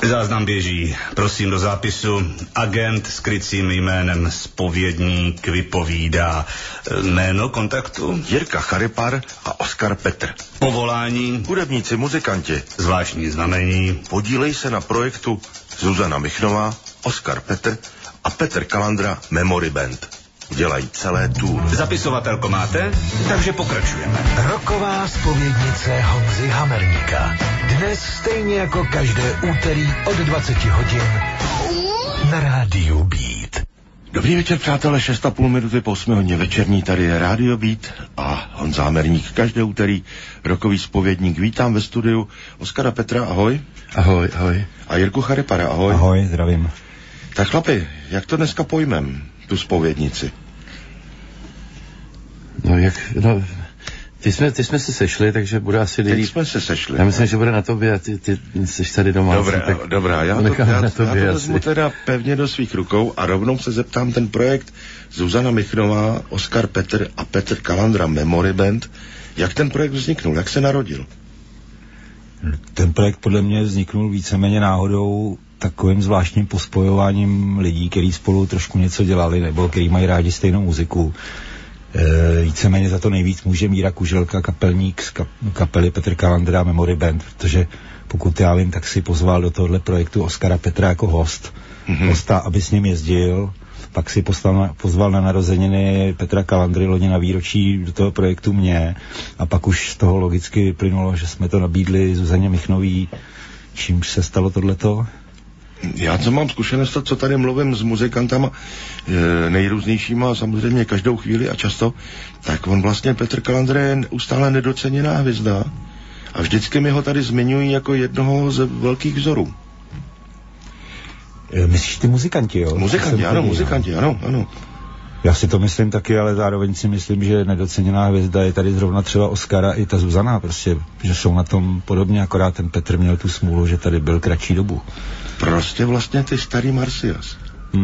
Záznam běží. Prosím do zápisu. Agent s krycím jménem Zpovědník vypovídá. Jméno kontaktu? Jirka Charipar a Oskar Petr. Povolání? Hudebníci, muzikanti. Zvláštní znamení? Podílej se na projektu Zuzana Michnová, Oskar Petr a Petr Kalandra Memory Band. Dělají celé tour. Zapisovatelko máte? Takže pokračujeme. Rocková zpovědnice Honzy Hamerníka. Dnes stejně jako každé úterý od 20 hodin na rádiu Beat. Dobrý večer, přátelé, 6,5 minuty po 8 hodině večerní, tady je rádio Beat a Honza Hamerník každé úterý, rockový zpovědník. Vítám ve studiu Oskara Petra, ahoj. Ahoj, ahoj. A Jirku Charipara, ahoj. Ahoj, zdravím. Tak chlapi, jak to dneska pojmem, tu zpovědnici? Ty jsme se sešli, takže bude asi líp. Teď jsme se sešli. Já myslím, že bude na tobě a ty jsi tady doma. Dobrá, já to vezmu teda pevně do svých rukou a rovnou se zeptám ten projekt Zuzana Michnová, Oskar Petr a Petr Kalandra Memory Band. Jak ten projekt vzniknul, jak se narodil? Ten projekt podle mě vzniknul víceméně náhodou takovým zvláštním pospojováním lidí, kteří spolu trošku něco dělali, nebo kteří mají rádi stejnou muziku. Víceméně za to nejvíc může Míra Kuželka, kapelník z kapely Petr Kalandra Memory Band, protože pokud já vím, tak si pozval do tohohle projektu Oskara Petra jako hosta, aby s ním jezdil, pak si pozval na narozeniny Petra Kalandry loni na výročí do toho projektu mě a pak už z toho logicky plynulo, že jsme to nabídli Zuzaně Michnový, čímž se stalo tohleto. Já co mám zkušenost, co tady mluvím s muzikantama nejrůznějšíma, samozřejmě každou chvíli a často, tak on vlastně Petr Kalandra je neustále nedoceněná hvězda a vždycky mi ho tady zmiňují jako jednoho z velkých vzorů. Myslíš ty muzikanti, jo? Muzikanti, ano. Já si to myslím taky, ale zároveň si myslím, že nedoceněná hvězda je tady zrovna třeba Oskara i ta Zuzana, prostě, že jsou na tom podobně, akorát ten Petr měl tu smůlu, že tady byl kratší dobu. Prostě vlastně ty starý Marsias.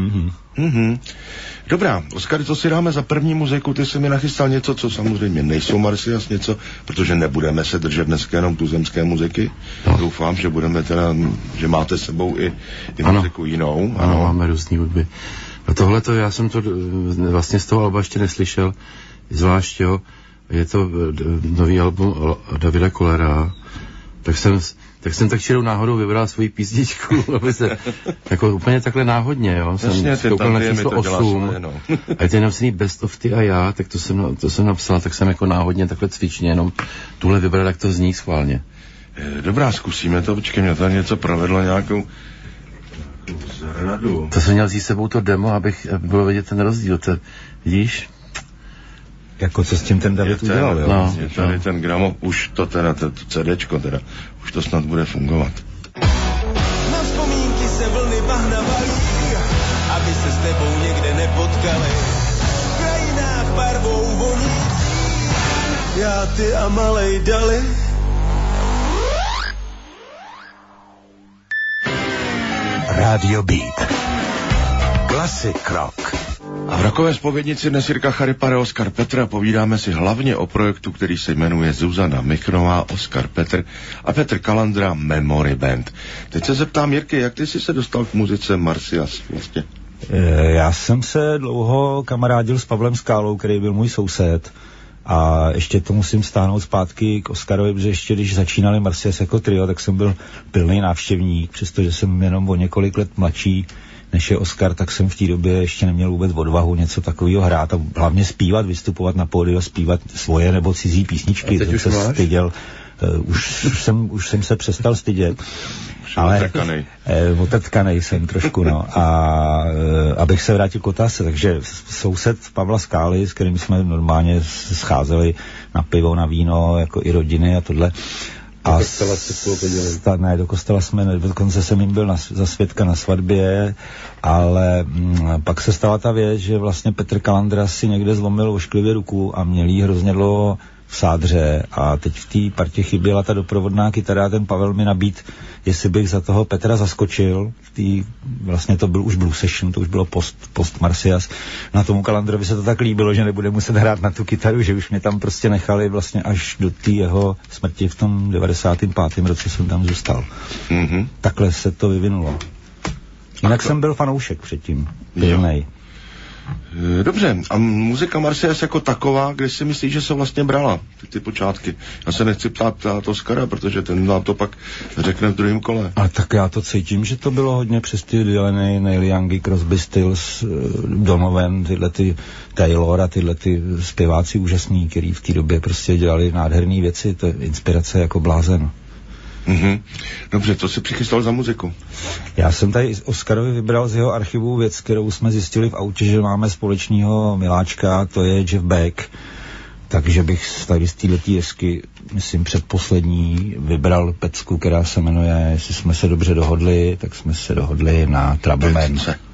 Dobrá, Oskar, co si dáme za první muziku? Ty jsi mi nachystal něco, co samozřejmě nejsou Marsias, něco, protože nebudeme se držet dneska jenom tuzemské muziky. No. Doufám, že budeme teda, že máte s sebou i muziku jinou. Ano, máme různý hudby. No tohleto, já jsem to vlastně z toho alba ještě neslyšel, zvlášť, jo, je to nový album Davida Kollera, tak jsem tak čirou náhodou vybral svoji písničku, aby se, jako úplně takhle náhodně, jo, jsem skoukal na číslo 8, a je to jenom Best of Ty a já, tak to jsem napsal, tak jsem jako náhodně takhle cvičně jenom tuhle vybral, jak to zní schválně. Dobrá, zkusíme to, počkej, mě tady něco provedlo, nějakou zradu. To jsem měl s sebou to demo, aby bylo vidět ten rozdíl, vidíš? Jako co s tím ten David udělal, jo? No, je tady ten gramo, už to teda, to CDčko teda, už to snad bude fungovat. Na vzpomínky se vlny bahna valí, aby se s tebou někde nepotkali. V krajinách barvou vonící, já, ty a malej dali. Radio Beat. Classic rock. A v rockové zpovědnici dnes Jirka Charipar, Oskar Petr a povídáme si hlavně o projektu, který se jmenuje Zuzana Michnová, Oskar Petr a Petr Kalandra Memory Band. Teď se zeptám, Jirky, jak ty jsi se dostal k muzice Marsias vlastně? Já jsem se dlouho kamarádil s Pavlem Skálou, který byl můj soused. A ještě to musím stáhnout zpátky k Oskarovi, protože ještě když začínali Marsias jako trio, tak jsem byl pilný návštěvník, přestože jsem jenom o několik let mladší než je Oskar, tak jsem v té době ještě neměl vůbec odvahu něco takového hrát a hlavně zpívat, vystupovat na pódiu, zpívat svoje nebo cizí písničky. A teď už se styděl. Už jsem se přestal stydět. Ale otrtkanej jsem trošku, no. A abych se vrátil k otázce, takže soused Pavla Skály, s kterým jsme normálně scházeli na pivo, na víno, jako i rodiny a tohle. Do kostela se spolu podívali? Ne, do kostela jsme, dokonce jsem jim byl za svědka na svatbě, ale pak se stala ta věc, že vlastně Petr Kalandra si někde zlomil ošklivě ruku a měl jí hrozně dlouho v sádře a teď v té partě chyběla ta doprovodná kytara a ten Pavel mi nabíd, jestli bych za toho Petra zaskočil. Vlastně to byl už Blue Session, to už bylo post Marsyas. Na tomu Kalandrovi se to tak líbilo, že nebude muset hrát na tu kytaru, že už mě tam prostě nechali vlastně až do té jeho smrti v tom 95. roce jsem tam zůstal. Mm-hmm. Takhle se to vyvinulo. Jinak jsem byl fanoušek předtím. Pilnej. Dobře, a muzika Marsyas jako taková, kde si myslíš, že se vlastně brala ty počátky? Já se nechci ptát Oskara, protože ten nám to pak řekne v druhém kole. Ale tak já to cítím, že to bylo hodně přes ty Dylany, Neil Youngy, Crosby, Stills, Donovan, tyhle ty Taylor a tyhle ty zpěváci úžasný, který v té době prostě dělali nádherné věci, to je inspirace jako blázen. Mm-hmm. Dobře, co jsi přichystal za muziku? Já jsem tady Oskarovi vybral z jeho archivu věc, kterou jsme zjistili v autě, že máme společného miláčka, to je Jeff Beck. Takže bych tady z této jesky, myslím předposlední, vybral pecku, která se jmenuje, jestli jsme se dobře dohodli, tak jsme se dohodli na Trouble Man.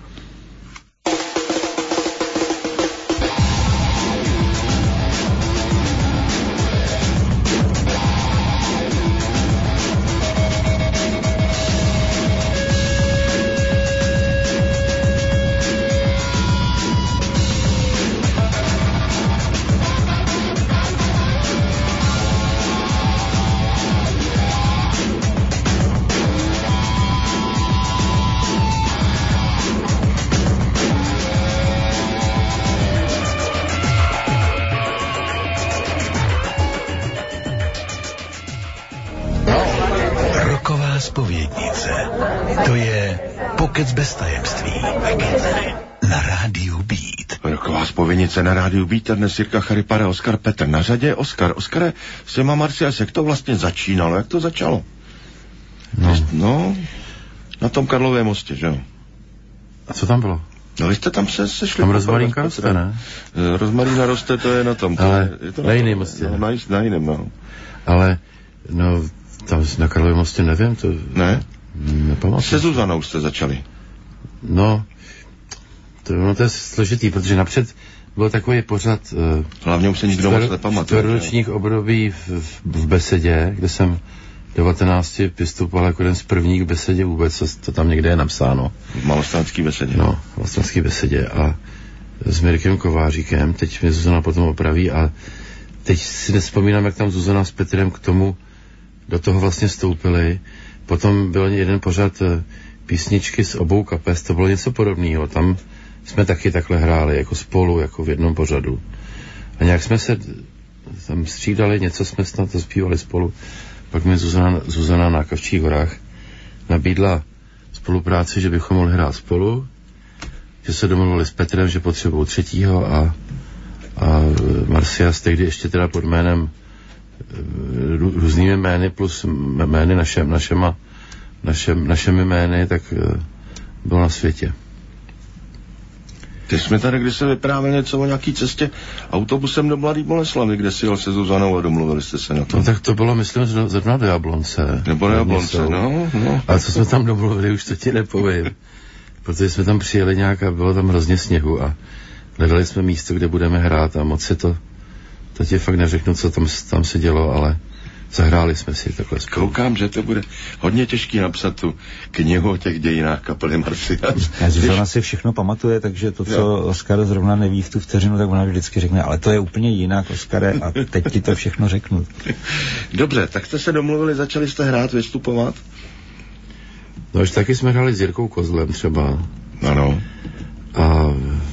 Na rádiu Beat, dnes Jirka Charipara, Oskar Petr na řadě. Oskare, s těma Marsyas, jak to vlastně začínalo, jak to začalo? No, na tom Karlovém mostě, že jo? A co tam bylo? No, vy jste tam se sešli. Tam rozmarinka roste, ne? Rozmarína roste, to je na tom. Ale je to na jiném mostě. No, na jiném, no. Ale, no, tam na Karlovém mostě nevím, to... Ne? Nepamatuji. Se Zuzanou jste začali. No, to je složitý, protože napřed byl takový pořad hlavně už se nikdo moc nepamatuje. Čtvrtročních období v Besedě, kde jsem 19 vystupoval jako jeden z prvních v Besedě vůbec, to tam někde je napsáno. V Malostranský Besedě. No, v Malostranský Besedě a s Mirkem Kováříkem, teď mě Zuzana potom opraví a teď si nespomínám, jak tam Zuzana s Petrem k tomu do toho vlastně vstoupili. Potom byl jeden pořad písničky z obou kapes, to bylo něco podobného. Tam jsme taky takhle hráli, jako spolu, jako v jednom pořadu. A nějak jsme se tam střídali, něco jsme snad zaspívali spolu. Pak mi Zuzana na Kavčích horách nabídla spolupráci, že bychom mohli hrát spolu, že se domluvili s Petrem, že potřebují třetího a Marsyas tehdy ještě teda pod jménem různými jmény plus jmény našemi jmény, tak byl na světě. Ty jsme tady, když se vyprávěl něco o nějaký cestě autobusem do Mladý Boleslavi, kde si jel se Zuzanou a domluvili jste se na to. No tak to bylo, myslím, zrovna do Jablonce. Nebo do Jablonce, no. Ale co jsme tam domluvili, už to ti nepovím. Protože jsme tam přijeli nějak a bylo tam hrozně sněhu a hledali jsme místo, kde budeme hrát a moc se to ti fakt neřeknu, co tam se dělo, ale zahráli jsme si takhle spolu. Koukám, že to bude hodně těžký napsat tu knihu o těch dějinách kapely Marsyas. Zuzana si všechno pamatuje, takže to, co Oskar zrovna neví v tu vteřinu, tak ona vždycky řekne, ale to je úplně jinak, Oskare, a teď ti to všechno řeknu. Dobře, tak jste se domluvili, začali jste hrát, vystupovat? No už taky jsme hráli s Jirkou Kozlem třeba. Ano. A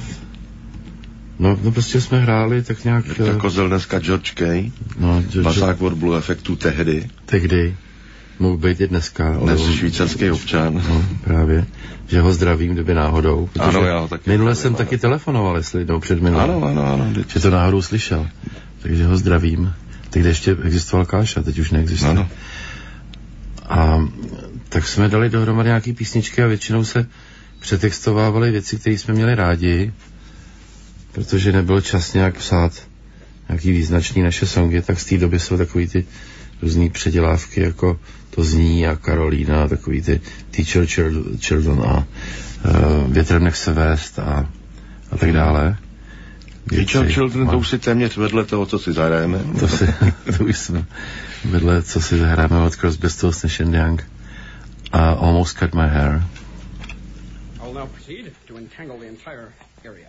No prostě jsme hráli tak nějak... Jirka Kozel, dneska George Kay. No, Basák od Blue Effectu tehdy. Tehdy. Mohl být i dneska. Dnes švýcarský občan. No, právě. Že ho zdravím, kdyby náhodou. Ano, já taky. Minule jsem taky telefonoval, jestli před minulou. Ano. Že to náhodou slyšel. Takže ho zdravím. Tehdy ještě existoval Káša, teď už neexistuje. Ano. A tak jsme dali dohromady nějaký písničky a většinou se přetextovávaly věci, které jsme měli rádi, protože nebyl čas nějak psát nějaký význačný naše songy, tak z té doby jsou takový ty různý předělávky, jako To zní a Karolína, takový ty Teacher Children a Větrem nech se vést a tak dále. Richard Children, to už si téměř vedle toho, co si zahrajeme. To už jsme vedle, co si zahrajeme od Crosby, Stills and Young a Almost Cut My Hair. I'll now proceed to entangle the entire area.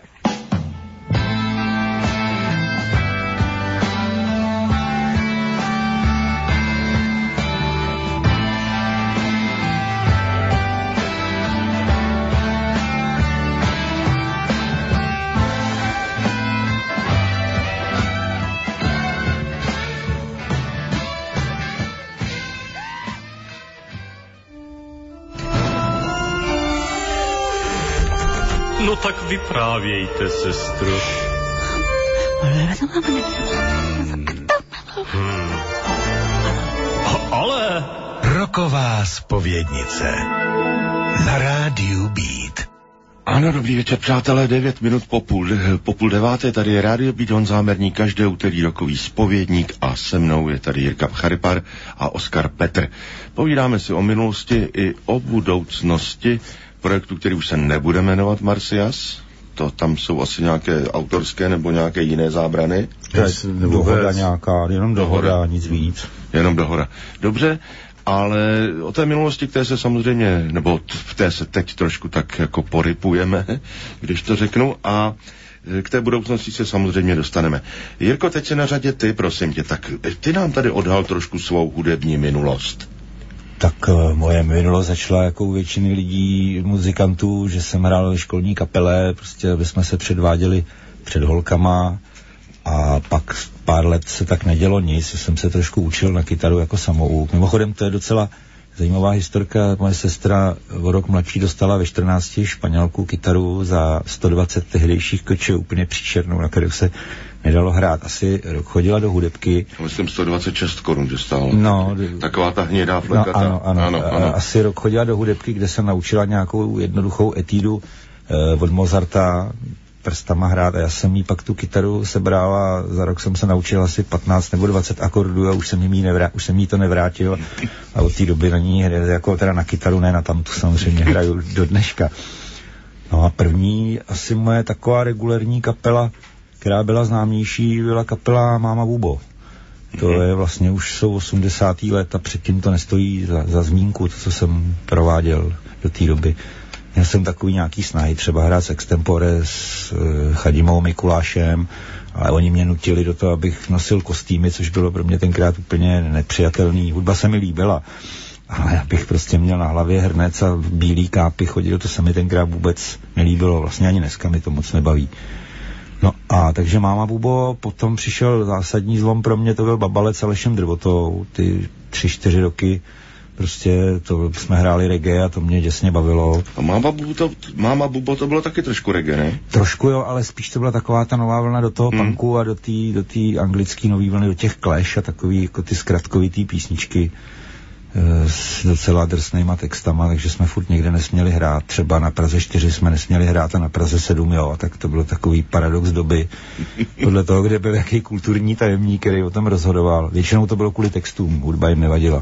No tak vyprávějte, sestro. Ale... Roková zpovědnice na rádiu Beat. Ano, dobrý večer, přátelé, 9 minut po půl deváté, tady je rádio Beat, Honza Hamerník, každé úterý rokový zpovědník a se mnou je tady Jirka Charipar a Oskar Petr. Povídáme si o minulosti i o budoucnosti projektu, který už se nebude jmenovat Marsyas. To tam jsou asi nějaké autorské nebo nějaké jiné zábrany. Dohoda nějaká, jenom dohoda, nic víc. Jenom dohoda. Dobře, ale o té minulosti, které se samozřejmě, nebo v té se teď trošku tak jako porypujeme, když to řeknu, a k té budoucnosti se samozřejmě dostaneme. Jirko, teď se na řadě ty, prosím tě, tak ty nám tady odhal trošku svou hudební minulost. Tak moje minulost začala jako u většiny lidí, muzikantů, že jsem hrál ve školní kapele, prostě aby jsme se předváděli před holkama a pak pár let se tak nedělo nic, jsem se trošku učil na kytaru jako samouk. Mimochodem to je docela zajímavá historka, moje sestra o rok mladší dostala ve 14 španělku kytaru za 120 tehdejších kočů, úplně příšernou, na kterou se nedalo hrát. Asi rok chodila do hudebky. Myslím 126 korun, že stála. No, taková ta hnědá flekata. No, ano. Asi rok chodila do hudebky, kde se naučila nějakou jednoduchou etídu od Mozarta prstama hrát a já jsem jí pak tu kytaru sebral a za rok jsem se naučil asi 15 nebo 20 akordů a už jsem jí to nevrátil a od té doby na ní jako teda na kytaru, ne na tamtu samozřejmě hraju do dneška. No a první asi moje taková regulérní kapela, která byla známější, byla kapela Máma Bubo. To je vlastně už jsou 80. let a předtím to nestojí za zmínku, to, co jsem prováděl do té doby. Měl jsem takový nějaký snahy, třeba hrát s extempore s Chadimou Mikulášem, ale oni mě nutili do toho, abych nosil kostýmy, což bylo pro mě tenkrát úplně nepřijatelný. Hudba se mi líbila, ale abych prostě měl na hlavě hrnec a bílý kápy chodil, to se mi tenkrát vůbec nelíbilo, vlastně ani dneska mi to moc nebaví. No a takže Máma Bubo, potom přišel zásadní zlom pro mě, to byl Babalec s Alešem Drvotou, ty 3-4 roky, prostě to jsme hráli reggae a to mě děsně bavilo. A Máma Bubo to bylo taky trošku reggae, ne? Trošku jo, ale spíš to byla taková ta nová vlna do toho punku a do té anglické nový vlny, do těch Clash a takový jako ty zkratkovitý písničky s docela drsnýma textama, takže jsme furt někde nesměli hrát. Třeba na Praze 4 jsme nesměli hrát a na Praze 7 jo, a tak to bylo takový paradox doby. Podle toho, kde byl jaký kulturní tajemník, který o tom rozhodoval. Většinou to bylo kvůli textům, hudba jim nevadila.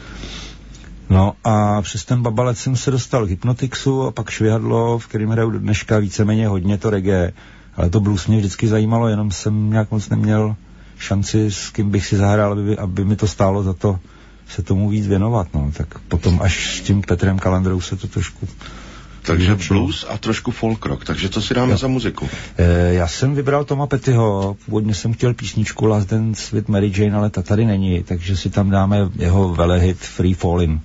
No a přes ten Babalec jsem se dostal k Hypnotixu a pak Švihadlo, v kterém hraju do dneška víceméně hodně to reggae. Ale to blues mě vždycky zajímalo, jenom jsem nějak moc neměl šanci, s kým bych si zahrál, aby mi to stálo za to se tomu víc věnovat, no. Tak potom až s tím Petrem Kalandrou se to trošku... Takže blues a trošku folk rock, takže co si dáme za muziku? Já jsem vybral Toma Pettyho, původně jsem chtěl písničku Last Dance with Mary Jane, ale ta tady není, takže si tam dáme jeho velehit Free Fallin'.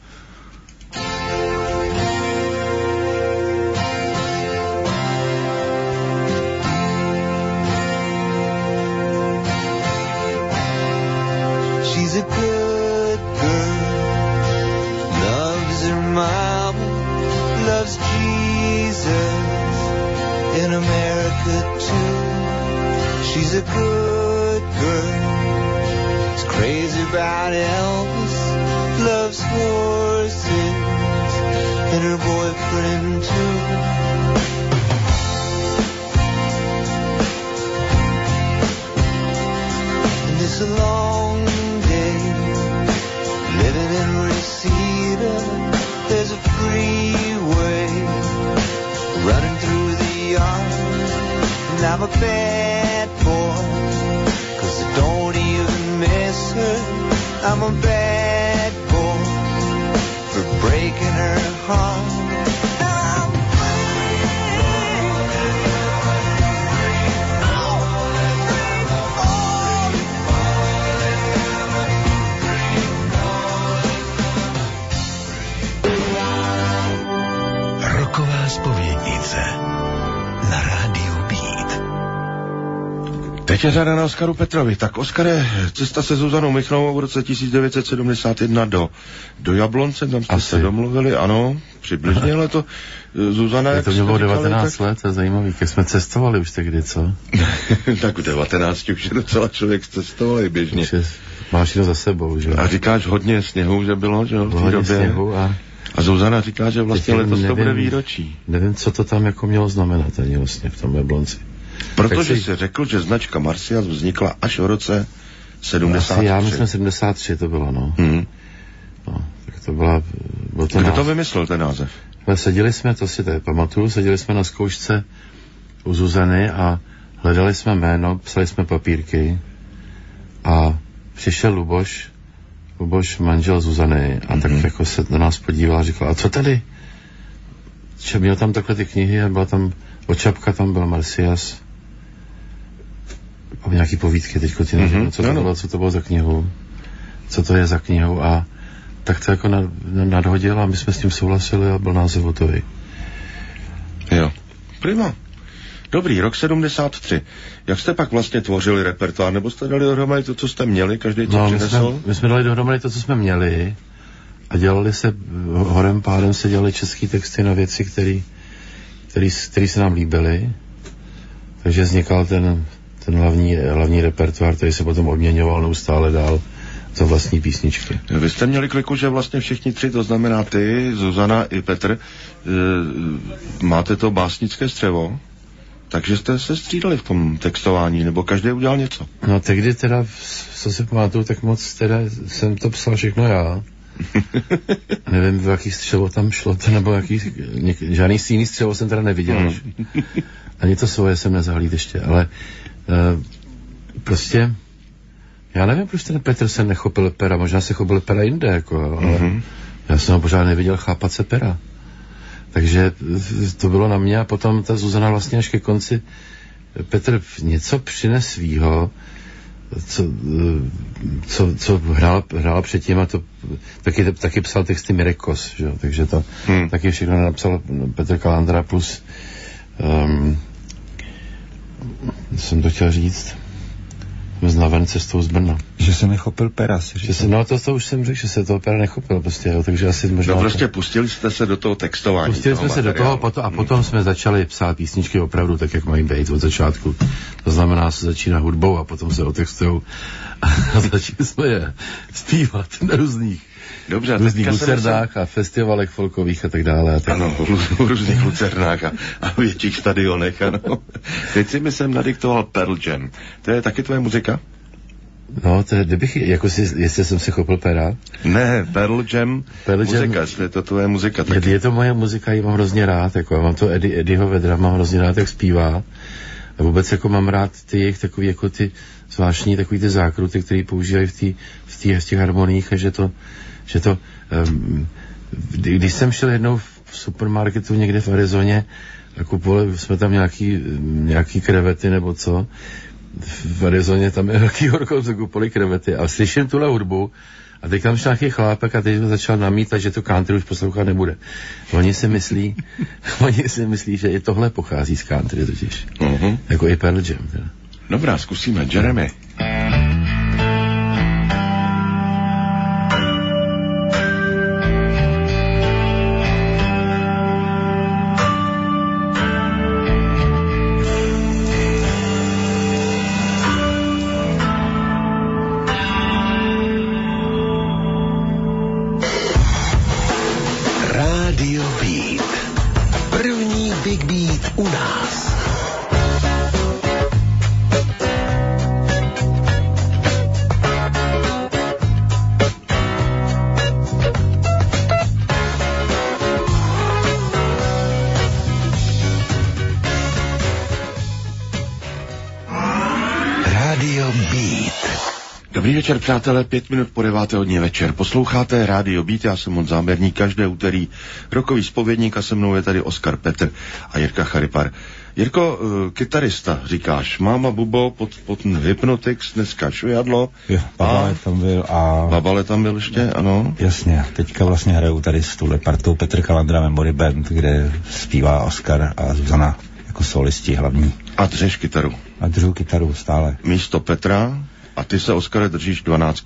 She's a good girl, loves her mama, loves Jesus in America too. She's a good girl, is crazy about Elvis, loves horses and her boyfriend too. And it's a long day living in Reseda. There's a freeway running through the yard, and I'm a bad boy, 'cause I don't even miss her. I'm a bad boy for breaking her heart. Roková zpovědnice na rádiu Beat. Teď je řada na Oskaru Petrovi. Tak Oskare, cesta se Zuzanou Michnovou v roce 1971 do Jablonce, tam jste se domluvili, ano, přibližně, ale to Zuzana... To mě bylo 19 let, to je zajímavý, jak jsme cestovali už tehdy, co? Tak v 19 už je docela člověk cestoval běžně. Máš to za sebou, že? A říkáš hodně sněhu, že bylo, že v té době. Sněhu a Zuzana říká, že vlastně letos to bude výročí. Nevím, co to tam jako mělo znamenat ani vlastně v tom Jablonci. Protože jsi řekl, že značka Marcias vznikla až v roce 73. Asi já myslím 73 to bylo, no. No, tak to byla... Kdo to vymyslel, ten název? Seděli jsme, to si tady pamatuju, seděli jsme na zkoušce u Zuzany a hledali jsme jméno, psali jsme papírky a přišel Luboš, manžel Zuzany, a tak jako se na nás podíval a říkal, a co tady? Měl tam takhle ty knihy a byla tam od Čapka, tam byl Marcias a nějaký povídky, teďko ti nevím, co to bylo za knihu, co to je za knihu, a tak to jako nadhodil a my jsme s tím souhlasili a byl název hotový. Jo, prima. Dobrý, rok 73. Jak jste pak vlastně tvořili repertoár, nebo jste dali dohromady to, co jste měli, každý co přinesl? My jsme dali dohromady to, co jsme měli, a dělali se, horem pádem se dělali český texty na věci, které se nám líbily. Takže vznikal ten hlavní repertoár, který se potom odměňoval neustále dál za vlastní písničky. Vy jste měli kliku, že vlastně všichni tři, to znamená ty, Zuzana i Petr, máte to básnické střevo, takže jste se střídali v tom textování, nebo každý udělal něco? No tehdy teda, co si pamatuju, tak moc teda jsem to psal všechno já. Nevím, v jaký střevo tam šlo, nebo žádný jiný střevo jsem teda neviděl. Ani to svoje jsem nezahlíd ještě, ale prostě já nevím, proč ten Petr se nechopil pera, možná se chopil pera jinde, jako, ale já jsem ho pořád neviděl chápat se pera. Takže to bylo na mě a potom ta Zuzana vlastně až ke konci, Petr něco přines svýho, co hrál předtím, a to taky psal texty Mirekos, že jo, takže to taky všechno napsal Petr Kalandra plus jsem to chtěl říct, Znaven cestou z Brna. Že se nechopil pera, si říkal. No to už jsem řekl, že se toho pera nechopil prostě, jo, takže asi možná... No prostě pustili jste se do toho textování. Pustili jsme se do toho a potom jsme začali psát písničky opravdu tak, jak mají být od začátku. To znamená, se začíná hudbou a potom se otextujou a začali jsme je zpívat na různých lucernách a festivalech folkových a tak dále. Ano, různých lucernách a větších stadionech, ano. Teď si mi jsem nadiktoval Pearl Jam. To je taky tvoje muzika? No, to je, kdybych, jestli jsem se chopil pera. Ne, Pearl Jam muzika, je to tvoje muzika taky. Je to moje muzika, ji mám hrozně rád, jako já mám to Eddieho Vedra, mám hrozně rád, jak zpívá. A vůbec jako mám rád ty jejich takový, jako ty zvláštní, takový ty zákruty, které používají v těch harmoniích, a že to když jsem šel jednou v supermarketu někde v Arizoně a kupovali jsme tam nějaký krevety nebo co, v Arizoně tam je velký horko, co kupovali krevety, a slyším tuhle hudbu a teď tam šel nějaký chlápek a teď začal namítat, že to country už poslouchat nebude. Oni si myslí, že i tohle pochází z country totiž. Jako i Pearl Jam. Teda. Dobrá, zkusíme. Jeremy. Dobrý večer, přátelé, 5 minut po 9. hodně večer. Posloucháte Rádio Beat, já jsem Honza Zámerník, každé úterý rokový zpovědník a se mnou je tady Oskar Petr a Jirka Charipar. Jirko, kytarista, říkáš, máma Bubo, pod Hypnotix, dneska Švihadlo. Jo, Babale tam byl a... Babale tam byl ještě, ano. Jasně, teďka vlastně hraju tady s tuhle partou Petr Kalandra Memory Band, kde zpívá Oskar a Zuzana jako solisti hlavní. A dřeš kytaru. A držu kytaru stále. Místo Petra a ty se, Oskare, držíš 12.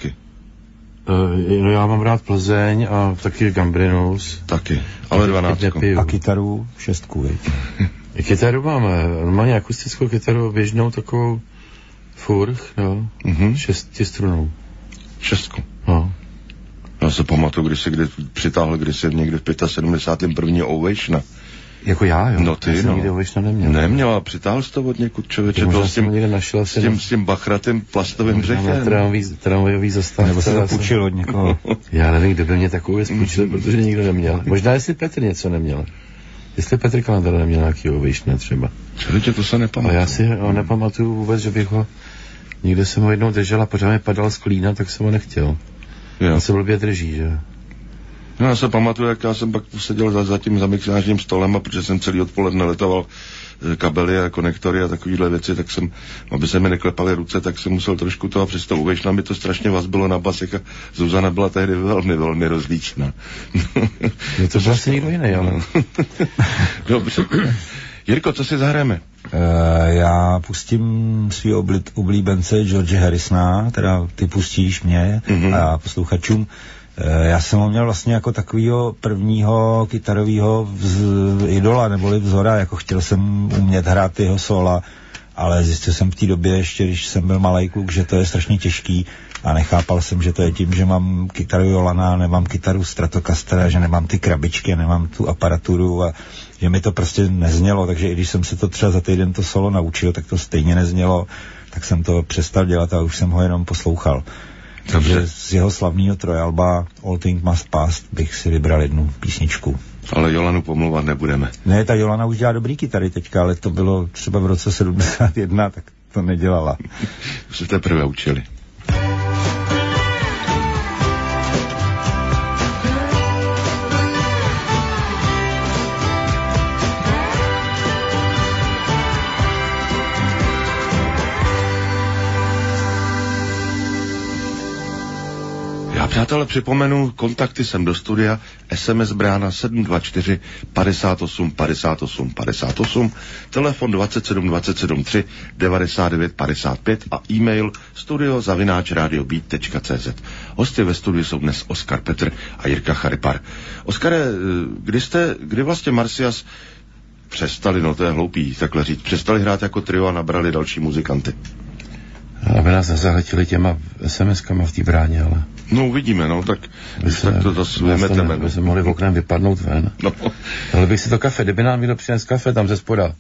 No já mám rád Plzeň a taky Gambrinus. Taky, ale 12. A kytaru 6, viď? Kytaru máme, normálně akustickou kytaru, běžnou takovou Furch, no, 6strunou. 6. No. Já se pamatuju, když přitáhl někde v 75. Ovation. Jako já, jo? No ty, já jsem nikdy Ovation neměl. Neměl, a přitáhl jsi to od někud, člověče, to s tím bachratem plastovým břechem. Tramvajový zastávce. Nebo se to půjčil od někoho. Já nevím, kdo by mě takovou věc půjčil, protože nikdo neměl. Možná jestli Petr něco neměl. Jestli Petr Kalandra neměl nějaký Ovation třeba. Člověče, to se nepamatuju. A já si ho nepamatuju vůbec, že bych ho... Někde jsem ho jednou držel a pořád mi padal z klína, tak jsem ho nechtěl. On se blbě drží, že? No, já se pamatuju, jak já jsem pak seděl za tím mixážním stolem, a protože jsem celý odpoledne letoval kabely a konektory a takovýhle věci, tak jsem, aby se mi neklepaly ruce, tak jsem musel trošku toho, přes to Ovation, mi to strašně vazbilo na basech a Zuzana byla tehdy velmi, velmi rozlíčná. No to byl asi někdo jiný, ale... Dobře. Jirko, co si zahrajeme? Já pustím svý oblíbence George Harrisona, teda ty pustíš mě a posluchačům. Já jsem ho měl vlastně jako takovýho prvního kytarového idola, neboli vzora, jako chtěl jsem umět hrát jeho sola, ale zjistil jsem v té době ještě, když jsem byl malej kluk, že to je strašně těžký a nechápal jsem, že to je tím, že mám kytaru Jolana, nemám kytaru Stratocastera, že nemám ty krabičky, nemám tu aparaturu a že mi to prostě neznělo, takže i když jsem se to třeba za týden to solo naučil, tak to stejně neznělo, tak jsem to přestal dělat a už jsem ho jenom poslouchal. Takže z jeho slavného trojalba All Things Must Pass bych si vybral jednu písničku. Ale Jolanu pomlouvat nebudeme. Ne, ta Jolana už dělá dobrý kytary teďka, ale to bylo třeba v roce 71, tak to nedělala. Už se teprve učili. Přátelé, připomenu, kontakty sem do studia, SMS brána 724 58 58 58, telefon 27 27 3 99 55 a e-mail studio@radiobeat.cz. Hosty ve studiu jsou dnes Oskar Petr a Jirka Charipar. Oskare, kdy vlastně Marsyas přestali, no to je hloupý takhle říct, přestali hrát jako trio a nabrali další muzikanty? Aby nás nezahltili těma SMS-kama v té bráně, ale... No uvidíme, no, tak to zase vymeteme. My jsme mohli v oknem vypadnout ven. No. Ale bych si to kafe, kdyby nám někdo přines kafe tam ze spoda.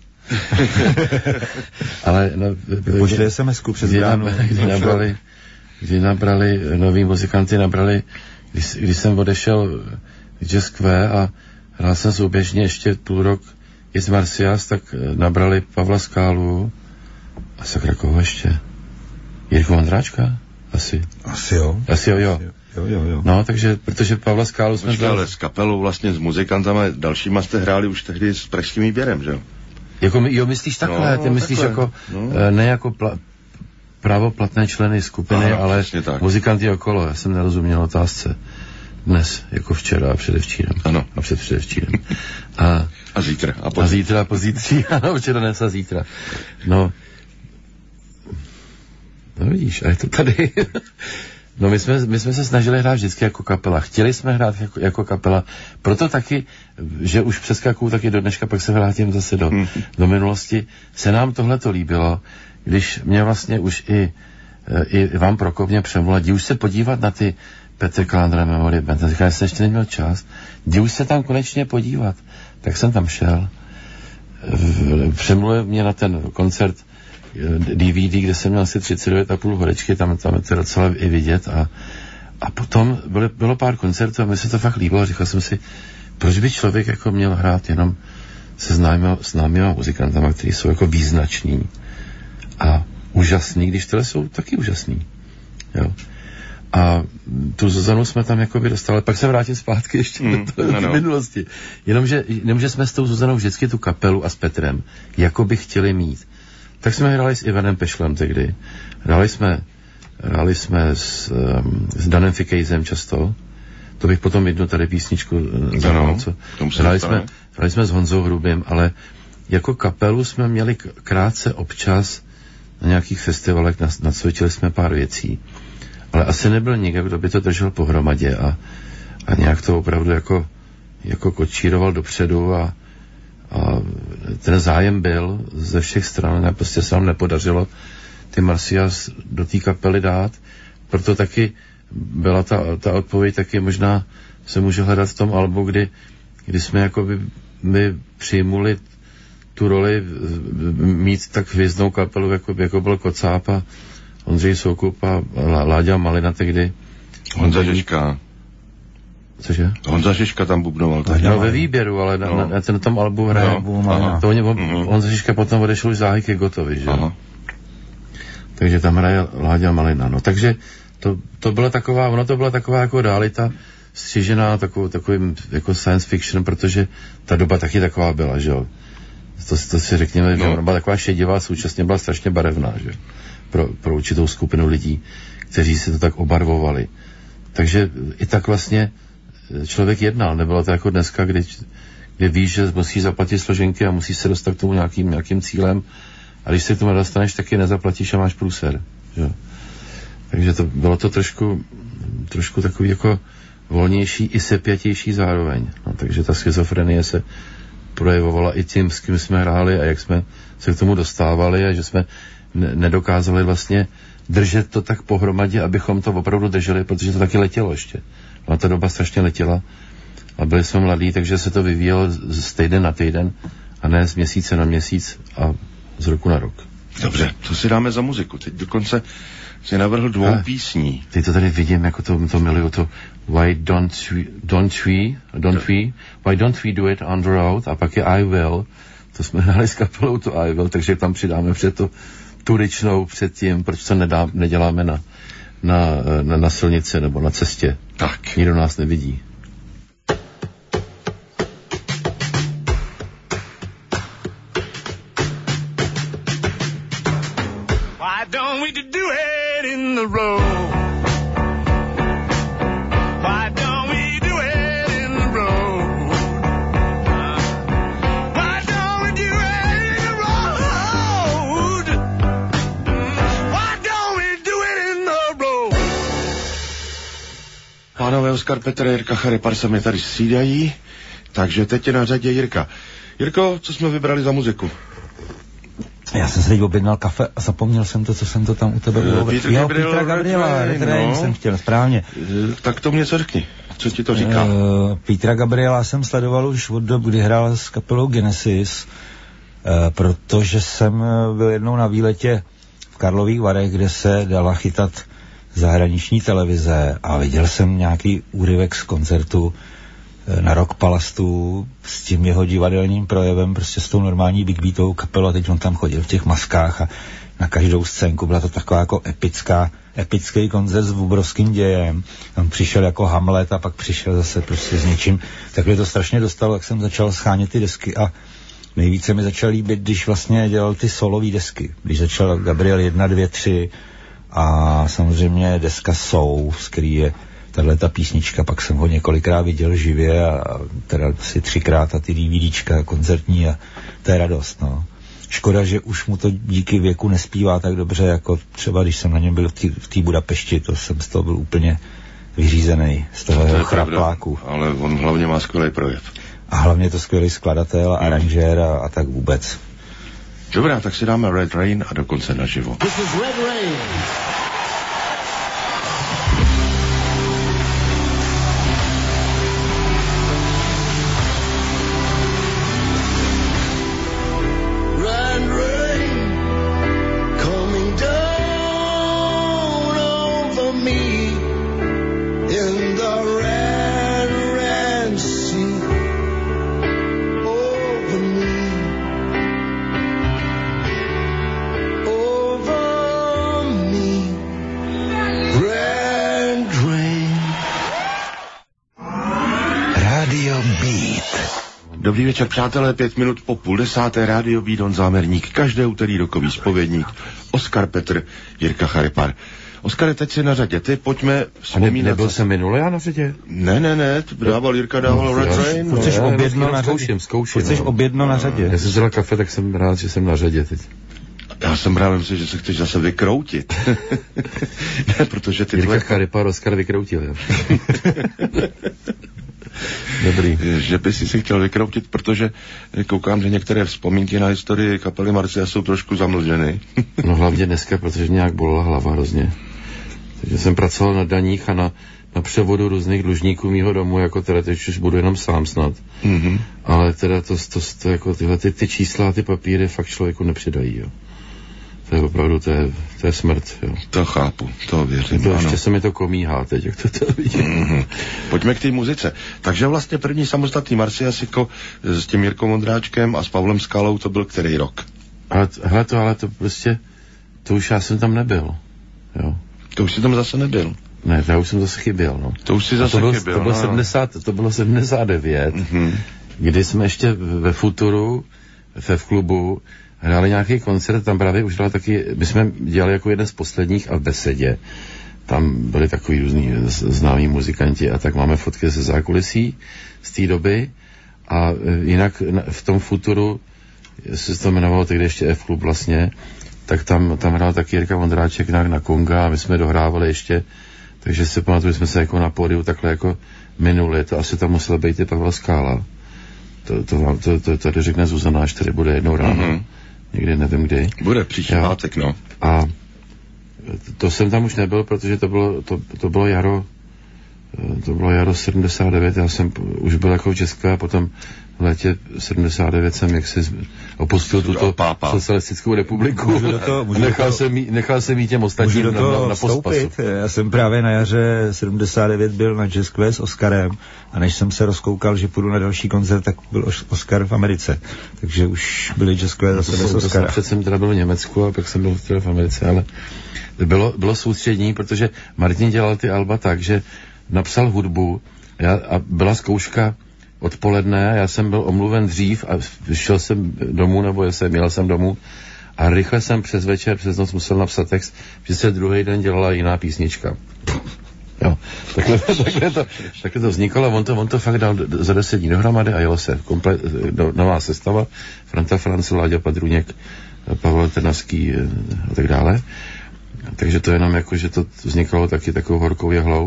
Ale no... Pošli SMS-ku přes bránu. Kdy nabrali, noví muzikanty když jsem odešel k Jazz Q a hrál jsem souběžně ještě půl rok i z Marsyas, tak nabrali Pavla Skálu a sakra koho ještě? Jirku Vandráčka? Asi jo. Jo. No, takže, protože Pavla Skálu jsme... Ale s kapelou vlastně, s muzikantama, dalšíma jste hráli už tehdy s Pražským výběrem, že jo? Jako myslíš takhle, ty myslíš takhle. Jako, ne jako právoplatné členy skupiny, ale muzikanty okolo. Já jsem nerozuměl otázce. Dnes, jako včera a předevčírem. Ano. A předevčírem. A zítra. A zítra a pozítří. Ano, včera, dnes a zítra. No vidíš, a je to tady. No my jsme se snažili hrát vždycky jako kapela. Chtěli jsme hrát jako kapela. Proto taky, že už přeskakuju taky do dneška, pak se vrátím zase do minulosti. Se nám tohleto líbilo, když mě vlastně už i Ivan Prokop mě přemluvil, jdi už se podívat na ty Petr Kalandra Memory Band. Říkal, že jsem ještě neměl čas. Jdi už se tam konečně podívat. Tak jsem tam šel. Přemluvil mě na ten koncert DVD, kde jsem měl asi 39,5 horečky, tam je to docela i vidět a potom bylo pár koncertů a mi se to fakt líbilo. Říkal jsem si, proč by člověk jako měl hrát jenom se známýma muzikantama, kteří jsou jako význační a úžasný, když tyhle jsou taky úžasný. Jo. A tu Zuzanu jsme tam jakoby dostali, pak se vrátím zpátky ještě do minulosti. Jenomže jsme s tou Zuzanou vždycky tu kapelu a s Petrem jakoby chtěli mít. Tak jsme hráli s Ivanem Pešlem tehdy. Hráli jsme s Danem Fikejzem často. To bych potom jednu tady písničku zahrál. Hráli jsme s Honzou Hrubým, ale jako kapelu jsme měli krátce občas na nějakých festivalech, nacvičili jsme pár věcí. Ale asi nebyl nikdo, kdo by to držel pohromadě a nějak to opravdu jako kočíroval dopředu a ten zájem byl ze všech stran a prostě se nám nepodařilo ty Marcias do té kapely dát. Proto taky byla ta odpověď taky možná se může hledat v tom albu, kdy jsme jakoby my přijmuli tu roli mít tak hvězdnou kapelu, jako byl Kocáb a Ondřej Soukup a Láďa Malina tehdy. Honza Žižka. Cože? Honza Žižka tam bubnoval. No ve výběru, ale na tom albu hraje. Honza Žižka potom odešel už záhy ke Gotovi, že? Aha. Takže tam hraje Láďa Malina. No, takže to byla taková jako realita střižená takovým jako science fiction, protože ta doba taky taková byla, že jo. To si řekněme, že byla taková šedivá, současně byla strašně barevná, že pro určitou skupinu lidí, kteří si to tak obarvovali. Takže i tak vlastně člověk jednal, nebylo to jako dneska, kdy víš, že musí zaplatit složenky a musí se dostat k tomu nějakým cílem a když se k tomu nedostaneš, taky nezaplatíš a máš průser, že? Takže bylo to trošku takový jako volnější i sepjatější zároveň. No, takže ta schizofrenie se projevovala i tím, s kým jsme hráli a jak jsme se k tomu dostávali a že jsme nedokázali vlastně držet to tak pohromadě, abychom to opravdu drželi, protože to taky letělo ještě. No, ta doba strašně letěla a byli jsme mladí, takže se to vyvíjelo z týden na týden a ne z měsíce na měsíc a z roku na rok. Dobře, co si dáme za muziku? Teď dokonce si navrhl 2 písní. Teď to tady vidím, jako to miluju, to Why don't we do it on the road a pak je I Will, to jsme hráli s kapelou to I Will, takže tam přidáme před tu ryčnou předtím, proč to neděláme na silnici nebo na cestě. Tak. Nikdo nás nevidí. Why don't we do it in the road? Why don't we do it in the road? Why don't we do it in the road? Why don't we do it in the road? Pánové Oskar, Petr, Jirka Charipar se mě tady střídají, takže teď je na řadě Jirka. Jirko, co jsme vybrali za muziku? Já jsem se teď objednal kafe a zapomněl jsem to, co jsem to tam u tebe bylo. Petra Gabriela, Red Rain jsem chtěl, správně. Tak to mě co řekni, co ti to říká? Petra Gabriela jsem sledoval už od dob, kdy hrál s kapelou Genesis, protože jsem byl jednou na výletě v Karlových Varech, kde se dala chytat zahraniční televize a viděl jsem nějaký úryvek z koncertu na Rock Palastu s tím jeho divadelním projevem, prostě s tou normální big beatovou kapelou a teď on tam chodil v těch maskách a na každou scénku byla to taková jako epický koncert s obrovským dějem. On přišel jako Hamlet a pak přišel zase prostě s něčím. Takhle to strašně dostalo, jak jsem začal schánět ty desky a nejvíce mi začal líbit, když vlastně dělal ty solový desky. Když začal Gabriel 1, 2, 3 a samozřejmě deska Sou, z který je tato písnička, pak jsem ho několikrát viděl živě a teda asi 3krát a ty DVDčka koncertní a to je radost, no. Škoda, že už mu to díky věku nespívá tak dobře, jako třeba když jsem na něm byl v té Budapešti, to jsem z toho byl úplně vyřízený, z toho jeho chrapláku. Ale on hlavně má skvělý projev. A hlavně to skvělý skladatel, aranžér a tak vůbec. Dobrá, tak si dáme Red Rain a dokonce naživo. This is Red Rain. Me Beat. Dobrý večer, přátelé, 5 minut po 9:30, Rádio Beat, Don Zámerník, každé úterý rokový zpovědník, Oskar Petr, Jirka Charipar. Oskare, teď si na řadě, ty pojďme vzpomínat. Nebyl jsem minule já na řadě? Ne, Jirka dával Red Rain. Chceš objedno na řadě? Zkouším. Chceš objedno na řadě? Já jsem vzal kafe, tak jsem rád, že jsem na řadě teď. Já jsem právě myslel, že se chceš zase vykroutit. Ne, protože ty Jirka Charipar, Oskar vykroutil, jo. Dobrý. Že by si chtěl vykroutit, protože koukám, že některé vzpomínky na historii kapely Marcia jsou trošku zamlženy. No hlavně dneska, protože nějak bolela hlava hrozně. Takže jsem pracoval na daních a na převodu různých dlužníků mýho domu, jako teda teď už budu jenom sám snad. Mm-hmm. Ale teda to jako tyhle ty čísla a ty papíry fakt člověku nepřidají, jo. To je opravdu, to je smrt, jo. To chápu, to věřím, to ještě se mi to komíhá teď, jak to vidím. Mm-hmm. Pojďme k té muzice. Takže vlastně první samostatný Marciasiko s tím Jirkou Ondráčkem a s Pavlem Skalou, to byl který rok? Ale to prostě, to už já jsem tam nebyl, jo. To už jsi tam zase nebyl? Ne, já už jsem zase chyběl, no. To už si zase chyběl, to bylo 79, kdy jsme ještě ve Futuru, v klubu, hráli nějaký koncert, tam právě už dala taky, my jsme dělali jako jeden z posledních a v Besedě. Tam byli takový různý známí muzikanti a tak máme fotky ze zákulisí z té doby a jinak v tom Futuru, jestli se to jmenovalo tehdy ještě F-klub vlastně, tak tam hrál taky Jirka Vondráček na konga a my jsme dohrávali ještě, takže si pamatuju, jsme se jako na pódiu takhle jako minuli, to asi tam musel být i Pavel Skála. To tady řekne Zuzana, až tady bude jednou ráno. Mm-hmm. Někdy, nevím kdy. Bude příští pátek, no. A to jsem tam už nebyl, protože to bylo jaro 79, já jsem už byl jako v Česku a potom v létě 79 jsem jaksi opustil tuto socialistickou republiku. Nechal jsem jí těm ostatním na pospasu. Já jsem právě na jaře 79 byl na Jazz Quest s Oskarem a než jsem se rozkoukal, že půjdu na další koncert, tak byl Oskar v Americe. Takže už byli Jazz Quest zase bez Oskara. Před jsem teda byl v Německu a pak jsem byl v Americe, ale bylo soustřední, protože Martin dělal ty alba tak, že napsal hudbu a byla zkouška odpoledne, já jsem byl omluven dřív a šel jsem domů, nebo jel jsem domů a rychle jsem přes večer, přes noc musel napsat text, že se druhý den dělala jiná písnička. Jo, takhle to vzniklo, on to fakt dal za 10 dní dohromady a jelo se nová sestava, Franta France, Láďa Padruněk, Pavel Trnavský a tak dále. Takže to jenom jako, že to vznikalo taky takovou horkou jehlou,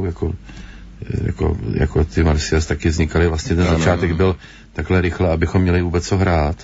jako ty Marcias taky vznikaly, vlastně ten začátek byl takhle rychle, abychom měli vůbec co hrát.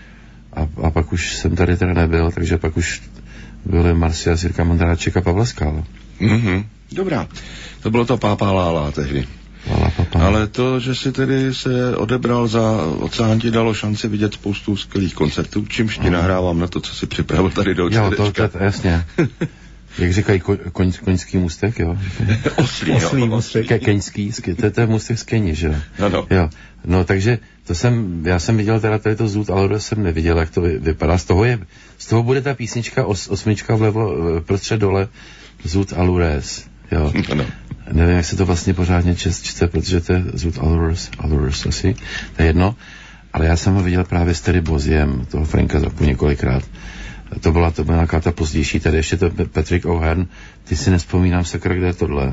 A pak už jsem tady teda nebyl, takže pak už byly Marcias, Jirka Mondráček a Pavla Skála. Mm-hmm. Dobrá, to bylo to Pápá Lála tehdy. Ale to, že si tedy se odebral za oceán, ti dalo šanci vidět spoustu skvělých koncertů, čímž ti nahrávám na to, co si připravil tady do čtvrtečka. Jo, to jasně. Jak říkají koňský můstek, jo? Oslý můstek. Keňský, to je můstek z Keni, že jo? Ano. Jo, no takže já jsem viděl teda tady to Zoot Allures jsem neviděl, jak to vypadá. Z toho bude ta písnička osmička vlevo, prostřed dole, Zoot Allures, jo? Ano. Nevím, jak se to vlastně pořádně čte, protože to je Zoot Allures asi, to je jedno. Ale já jsem ho viděl právě s Terry Boziem, toho Franka Zappu několikrát. To byla nějaká ta pozdější, tady ještě to Patrick O'Hearn, ty si nespomínám sakra, kde je tohle.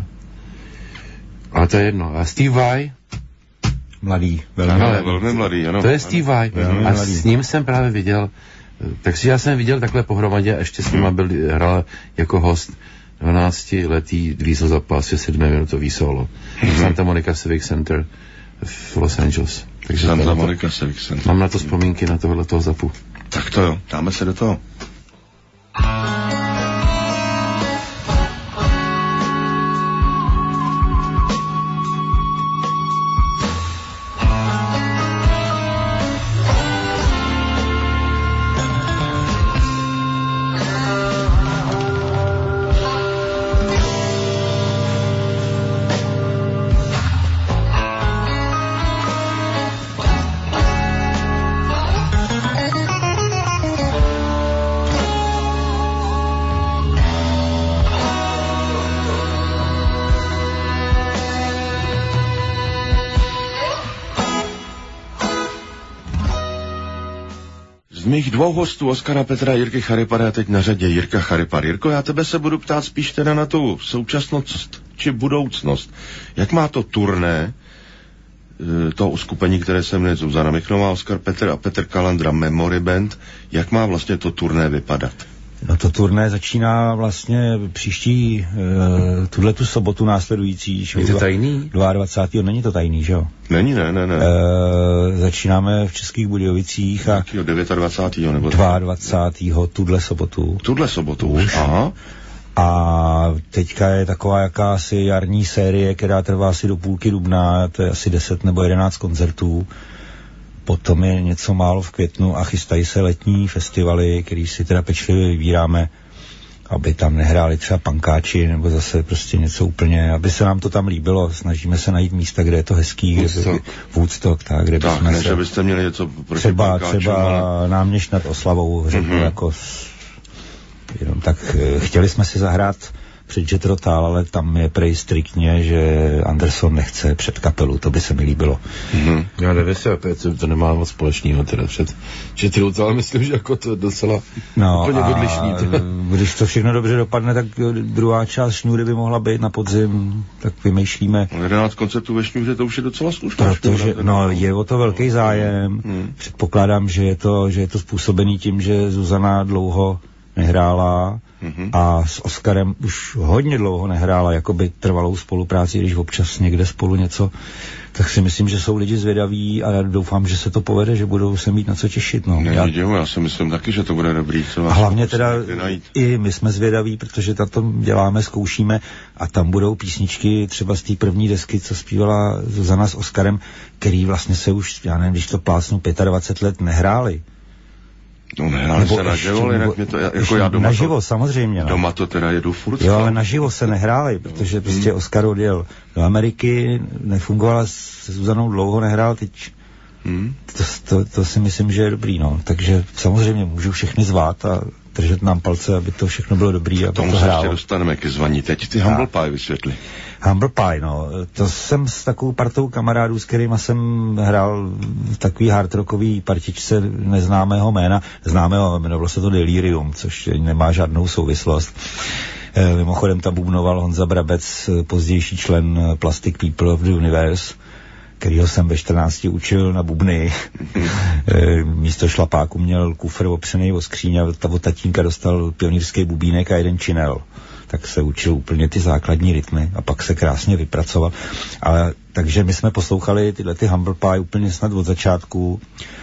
Ale to je jedno. A Steve Vai? Mladý, velmi mladý, ano. To je Steve Vai. A s ním jsem právě viděl, takže já jsem viděl takhle pohromadě a ještě s ním hrál jako host 12letý Diesel Zappa, 7-minutový solo. Santa Monica Civic Center v Los Angeles. Takže Santa Monica Civic Center. Mám na to vzpomínky na tohletoho Zappu. Tak to jo, dáme se do toho. mých dvou hostů, Oskara Petra a Jirky Charipara, teď na řadě Jirka Charipar. Jirko, já tebe se budu ptát spíš teda na tu současnost či budoucnost. Jak má to turné, to uskupení, které se jmenuje Zuzana Michnová, Oskar Petr a Petr Kalandra Memory Band, jak má vlastně to turné vypadat? No to turné začíná vlastně příští, tuhletu sobotu následující. Je to tajný? 22. Není to tajný, že jo? Není, ne. Začínáme v Českých Budějovicích a 29. nebo 22. tuhle sobotu. Tuhle sobotu už, aha. A teďka je taková jakási jarní série, která trvá asi do půlky dubna, to je asi 10 nebo 11 koncertů. Potom je něco málo v květnu a chystají se letní festivaly, který si teda pečlivě vybíráme, aby tam nehráli třeba pankáči nebo zase prostě něco úplně, aby se nám to tam líbilo. Snažíme se najít místa, kde je to hezký, Woodstock, kde tak, bychom ne, se... že byste měli něco proti třeba ale... Náměšť nad Oslavou, řeknu, jako jenom tak chtěli jsme si zahrát před Jethro Tull, ale tam je prej striktně, že Anderson nechce před kapelu, to by se mi líbilo. Já nevím, to nemá moc společného teda před Jethro Tull, ale myslím, že jako to je docela úplně odlišný. Když to všechno dobře dopadne, tak druhá část Šňůry by mohla být na podzim, tak vymýšlíme. 11 koncertů ve Šňůře, to už je docela slušná. Protože, je o to velký zájem. Předpokládám, že je to způsobený tím, že Zuzana dlouho nehrála a s Oskarem už hodně dlouho nehrála jakoby trvalou spolupráci, když občas někde spolu něco, tak si myslím, že jsou lidi zvědaví a já doufám, že se to povede, že budou se mít na co těšit. No. Já si myslím taky, že to bude dobrý. A hlavně teda i my jsme zvědaví, protože to děláme, zkoušíme a tam budou písničky třeba z té první desky, co zpívala Zuzana s Oskarem, který vlastně se už, já nevím, když to plácnu 25 let nehráli. No nehráli se naživo, jinak mě to, jako já doma naživo, to, samozřejmě. No. Doma to teda jedu furt. Jo, ale naživo se nehráli, protože prostě Oskar odjel do Ameriky, nefungovala se Zuzanou dlouho, nehrál teď. To si myslím, že je dobrý, no. Takže samozřejmě můžu všechny zvát a držet nám palce, aby to všechno bylo dobrý, aby to hrálo. Tomu se ještě dostaneme ke zvaní. Teď ty Humble Pie vysvětli. Humble Pie, no. To jsem s takovou partou kamarádů, s kterýma jsem hrál v takový hardrockový partičce neznámého jména. Známého, jmenovalo se to Delirium, což nemá žádnou souvislost. Mimochodem tam bubnoval Honza Brabec, pozdější člen Plastic People of the Universe, kterýho jsem ve 14 učil na bubny. Místo šlapáku měl kufr opřený o skříň a od tatínka dostal pionýrský bubínek a jeden činel. Tak se učil úplně ty základní rytmy a pak se krásně vypracoval. Takže my jsme poslouchali tyhle ty Humble Pie úplně snad od začátku.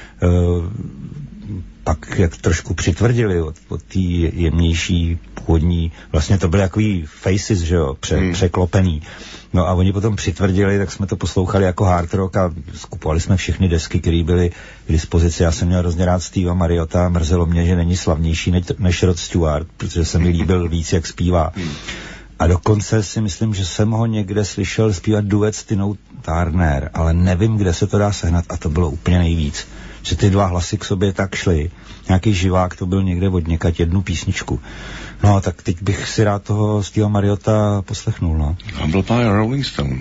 Pak jak trošku přitvrdili od té jemnější původní, vlastně to byly takový faces, že jo, překlopený. No a oni potom přitvrdili, tak jsme to poslouchali jako hard rock a skupovali jsme všechny desky, které byly k dispozici. Já jsem měl hrozně rád Steva Marriota, mrzelo mě, že není slavnější než Rod Stewart, protože se mi líbil víc, jak zpívá. A dokonce si myslím, že jsem ho někde slyšel zpívat duet s Tinou Turner, ale nevím, kde se to dá sehnat a to bylo úplně nejvíc. Že ty dva hlasy k sobě tak šly. Nějaký živák to byl někde odněkať jednu písničku. No, tak teď bych si rád toho Steva Marriota poslechnul, no. Humble Pie a Rolling Stone.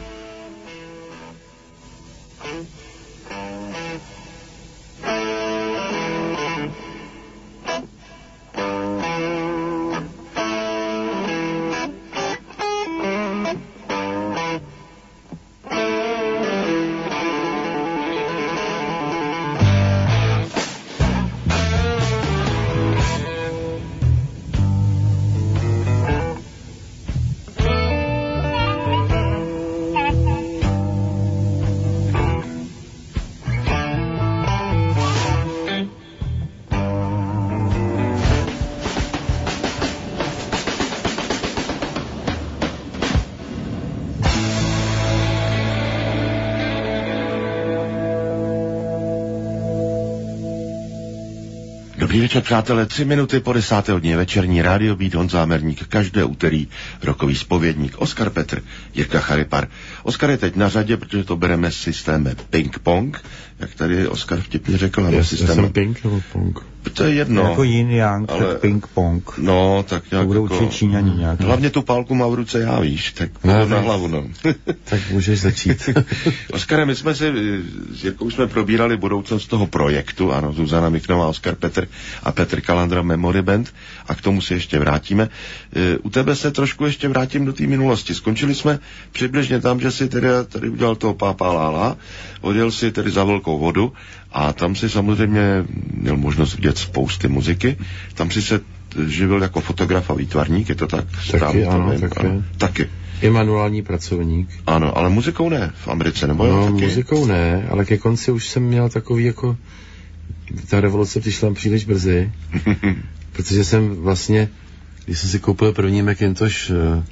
Dobrý večer, přátelé, 3 minuty po 10. hodině večerní rádio Beat, Honza Hamerník, každé úterý rokový zpovědník, Oskar Petr, Jirka Charipar. Oskar je teď na řadě, protože to bereme s systémem ping-pong, jak tady Oskar vtipně řekl. Já jsem ping nebo pong? To je jedno. Jako yin yang, ale... tak ping pong. No, tak nějak to budou jako... určitě Číňani nějak. Hlavně tu pálku mám v ruce já, víš, tak no, na hlavu, no. Tak můžeš začít. Oskare, my jsme si s Jirkou jsme probírali budoucnost toho projektu, ano, Zuzana Michnová, Oskar Petr a Petr Kalandra Memory Band, a k tomu se ještě vrátíme. U tebe se trošku ještě vrátím do té minulosti. Skončili jsme přibližně tam, že si tady udělal toho Pápa Lála, odjel si tedy za Velkou vodu a tam si samozřejmě měl možnost vidět spousty muziky. Tam si se živil jako fotograf a výtvarník, je to tak? Taky, ano, taky. I manuální pracovník. Ano, ale muzikou ne v Americe, nebo jo? No, muzikou ne, ale ke konci už jsem měl takový jako... Ta revoluce přišla příliš brzy, protože jsem vlastně, když jsem si koupil první Macintosh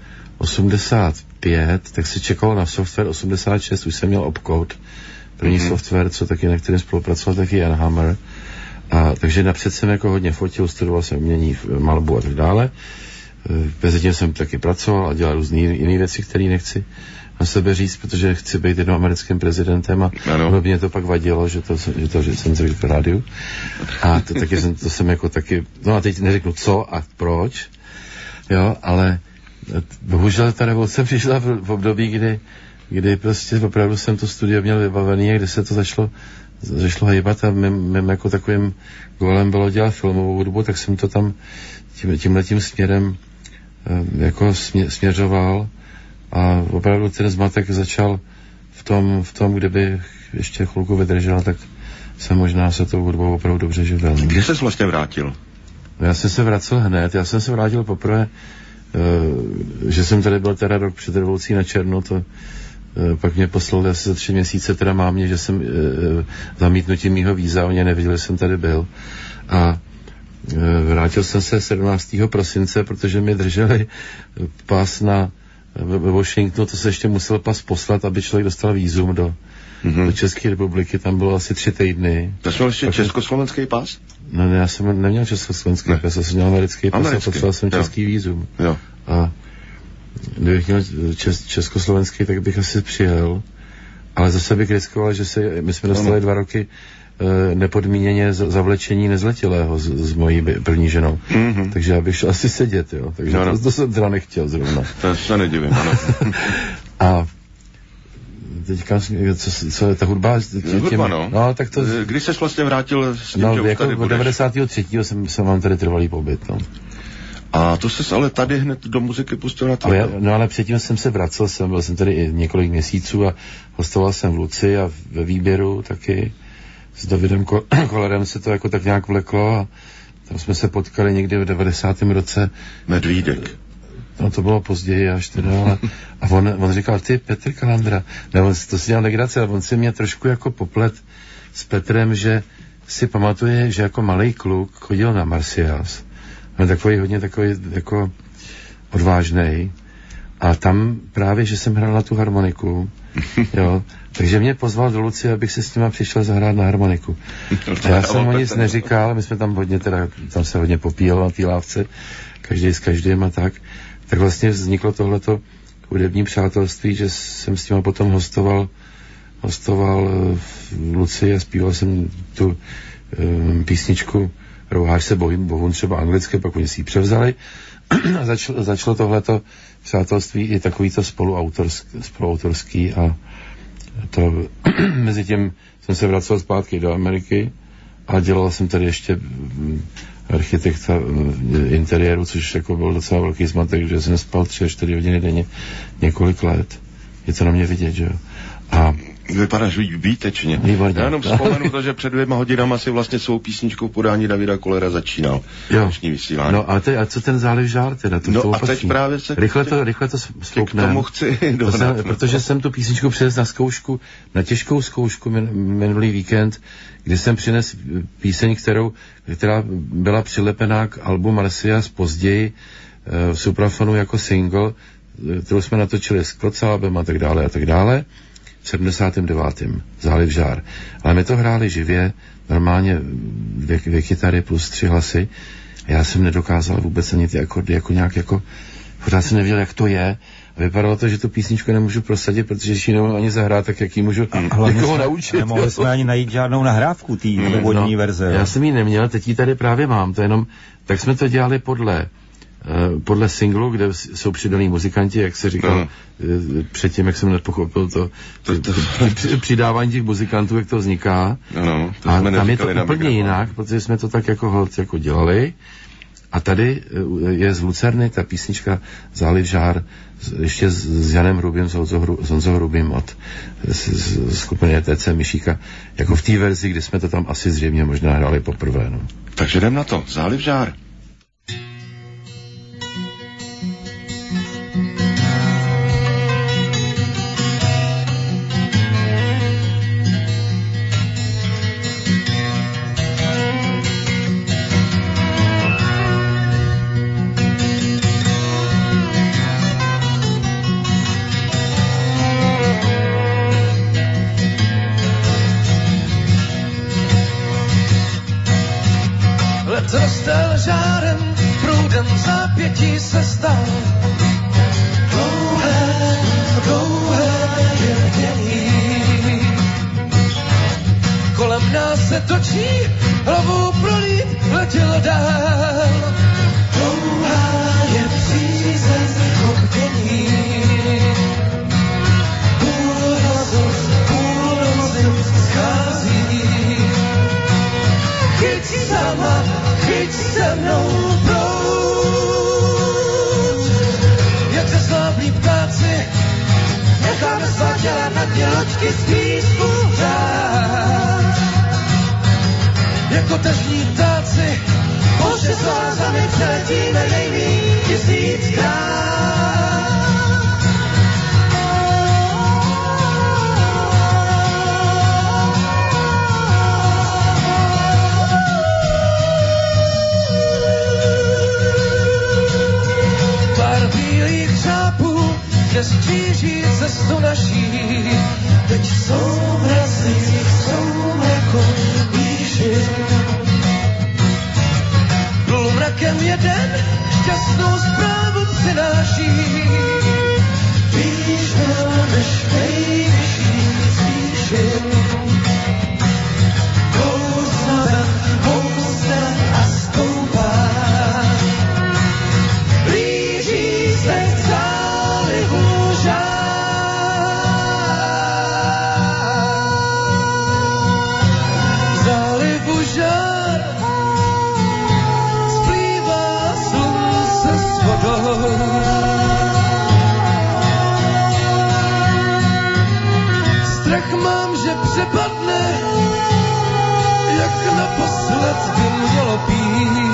85, tak se čekalo na software 86, už jsem měl Opcode, první software, co taky, na kterém spolupracoval, taky Jan Hammer. A takže napřed jsem jako hodně fotil, studoval jsem umění, malbu a tak dále. Mezitím jsem taky pracoval a dělal různý jiné věci, které nechci na sebe říct, protože chci být jednou americkým prezidentem a mě to pak vadilo, že jsem se v rádiu. A to jsem jako taky, no a teď neřeknu co a proč, jo, ale bohužel ta revoluce přišla v období, kdy prostě opravdu jsem to studio měl vybavený a kde se to začalo hýbat a mým jako takovým golem bylo dělat filmovou hudbu, tak jsem to tam tímhletím směrem jako směřoval a opravdu ten zmatek začal v tom, kdyby ještě chvilku vydržel, tak jsem možná se tou hudbou opravdu dobře živil. Kdy jsi vlastně vrátil? Já jsem se vracel hned, já jsem se vrátil poprvé, že jsem tady byl teda rok před revolucí na černo, to pak mě poslali asi za 3 měsíce teda mámě, že jsem zamítnutím mýho víza, oni nevěděli, že jsem tady byl. A vrátil jsem se 17. prosince, protože mi drželi pas ve Washingtonu, to se ještě musel pas poslat, aby člověk dostal vízum do České republiky, tam bylo asi 3 týdny. To jsi měl ještě československý pas? No ne, já jsem neměl československý pas, já jsem měl americký pas a potřeboval jsem český vízum. Jo. A kdybych měl československý, tak bych asi přijel, ale zase bych riskoval, že my jsme dostali 2 roky nepodmíněně zavlečení nezletilého s mojí první ženou. Takže já bych šel asi sedět, jo. Takže to jsem teda nechtěl zrovna. To se nedivím, ano. A teďka, co je ta hudba? No, tak to... Když jsi vlastně vrátil s tím, že jako tady budeš? 93. jsem mám tady trvalý pobyt, no. A to ses ale tady hned do muziky pustil na to? No ale předtím jsem se vracel, byl jsem tady i několik měsíců a hostoval jsem v Luci a ve Výběru taky. S Davidem Kolerem se to jako tak nějak vleklo a tam jsme se potkali někdy v 90. roce. Medvídek. No to bylo později až teda, ale a on říkal, ty Petr Kalandra, ne, on to si dělal legraci, ale on si mě trošku jako poplet s Petrem, že si pamatuje, že jako malej kluk chodil na Marsyas. On hodně takový jako odvážnej. A tam právě, že jsem hrál na tu harmoniku, jo, takže mě pozval do Luci, abych se s nima přišel zahrát na harmoniku. A já jsem mu nic neříkal, my jsme tam tam se hodně popíjelo na té lávce, každý s každým a tak vlastně vzniklo tohleto hudební přátelství, že jsem s nima potom hostoval v Luci a zpíval jsem tu písničku Rouháš se bohům třeba anglicky, pak oni si ji převzali a začalo tohleto přátelství i takovýto spoluautorský a to mezi tím jsem se vracel zpátky do Ameriky a dělal jsem tady ještě architekta interiéru, což jako byl docela velký zmatek, že jsem spal 3-4 hodiny denně několik let. Je to na mě vidět, že jo. A vypadáš výtečně. Výborně. Já jenom vzpomenu to, že před 2 hodinama si vlastně svou písničkou podání Davida Kolera začínal. Dnešní vysílání. No a co ten Záliv žár teda? A teď právě se... Rychle to spouknem. K tomu chci dodat. Protože jsem tu písničku přinesl na zkoušku, na těžkou zkoušku minulý víkend, kdy jsem přinesl píseň, která byla přilepená k albu Marsyas později v Suprafonu jako single, kterou jsme natočili s Klocábem a tak dále. V 79. Záliv žár. Ale my to hráli živě, normálně 2 kytary plus 3 hlasy. Já jsem nedokázal vůbec ani ty akordy jako nějak jako, pořád jsem nevěděl, jak to je. A vypadalo to, že tu písničku nemůžu prosadit, protože když ji nemohu ani zahrát, tak jak ji můžu někoho naučit. Nemohli jsme ani najít žádnou nahrávku té původní verze. Já jsem ji neměl, teď ji tady právě mám. To jenom, tak jsme to dělali podle singlu, kde jsou přidaný muzikanti, jak se říkal předtím, jak jsem nepochopil to přidávání těch muzikantů, jak to vzniká. A tam je to úplně jinak, protože jsme to tak jako dělali. A tady je z Lucerny ta písnička Záliv žár ještě s Janem Hrubým, s Honzou Hrubým od skupiny ETC Myšíka, jako v té verzi, kdy jsme to tam asi zřejmě možná hráli poprvé. No. Takže jdem na to. Záliv žár. Zrostel žárem, průdem zápětí se stal. Dlouhé vědění. Kolem nás se točí, hlavou prolít letěl dál. Dlouhá je přízeň obdění. Půl noci schází. Chyť sama, chyť se mnou proud. Jak se slábní ptáci, necháme svá těla na dně loďky z písku řád. Jako tažní ptáci, pouště s vázami přeletíme nejmíň 1000krát. Že skříží cestu naší, teď jsou mrazy, jsou jako výši. Plul mrakem jeden, šťastnou zprávu přináší. Výšme než nejvyšší zvýši. Kousne a stoupá. Blíží se k zálivu žár, splývá slunce s vodou. Strach mám, že přepadne, jak naposled by mělo být.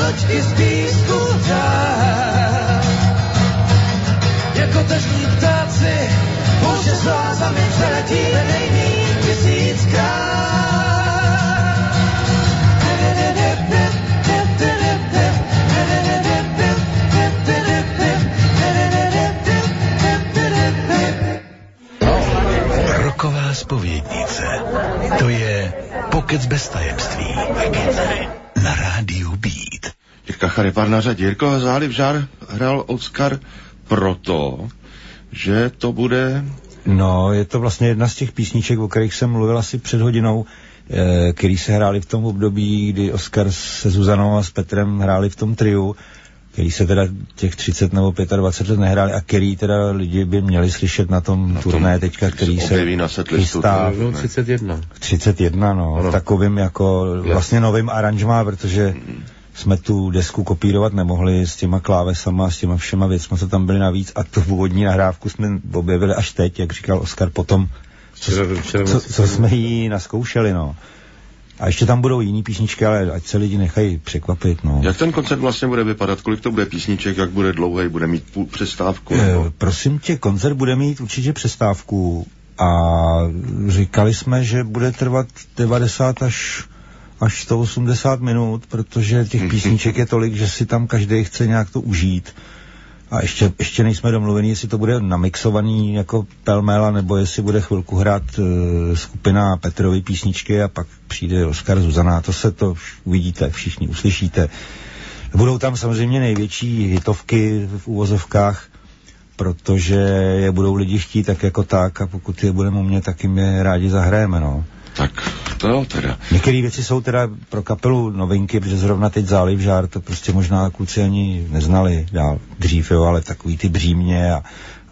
loďky z písku dál. Jako tažní ptáci, pouště s vlázami přeletíme nejmíň 1000krát. Roková zpovědnice. To je pokec bez tajemství. Na rádiu Beat. Jirka Charipar na řadě. Jirko, Záliv žár hrál Oskar proto, že to bude... No, je to vlastně jedna z těch písniček, o kterých jsem mluvil asi před hodinou, který se hráli v tom období, kdy Oskar se Zuzanou a s Petrem hráli v tom triu, který se teda těch 30 nebo 25 let nehráli a který teda lidi by měli slyšet na tom turné teďka, který se chystá. 31. 31, no, v takovým jako vlastně novým aranžmá, protože jsme tu desku kopírovat nemohli s těma klávesama, s těma všema věcma, co tam byly navíc a tu původní nahrávku jsme objevili až teď, jak říkal Oskar potom, co jsme jí naskoušeli, no. A ještě tam budou jiný písničky, ale ať se lidi nechají překvapit, no. Jak ten koncert vlastně bude vypadat? Kolik to bude písniček? Jak bude dlouhý? Bude mít přestávku? Prosím tě, koncert bude mít určitě přestávku a říkali jsme, že bude trvat 90 až 180 minut, protože těch písniček je tolik, že si tam každý chce nějak to užít. A ještě nejsme domluveni, jestli to bude namixovaný jako pelmela, nebo jestli bude chvilku hrát skupina Petrovy písničky a pak přijde Oskar Zuzana. To uvidíte, všichni uslyšíte. Budou tam samozřejmě největší hitovky v uvozovkách, protože je budou lidi chtít tak jako tak a pokud je budeme umět, tak jim je rádi zahrajeme, no. Tak to jo teda. Některé věci jsou teda pro kapelu novinky, protože zrovna teď Záliv žár, to prostě možná kluci ani neznali dál dřív, jo, ale takový ty Břímě a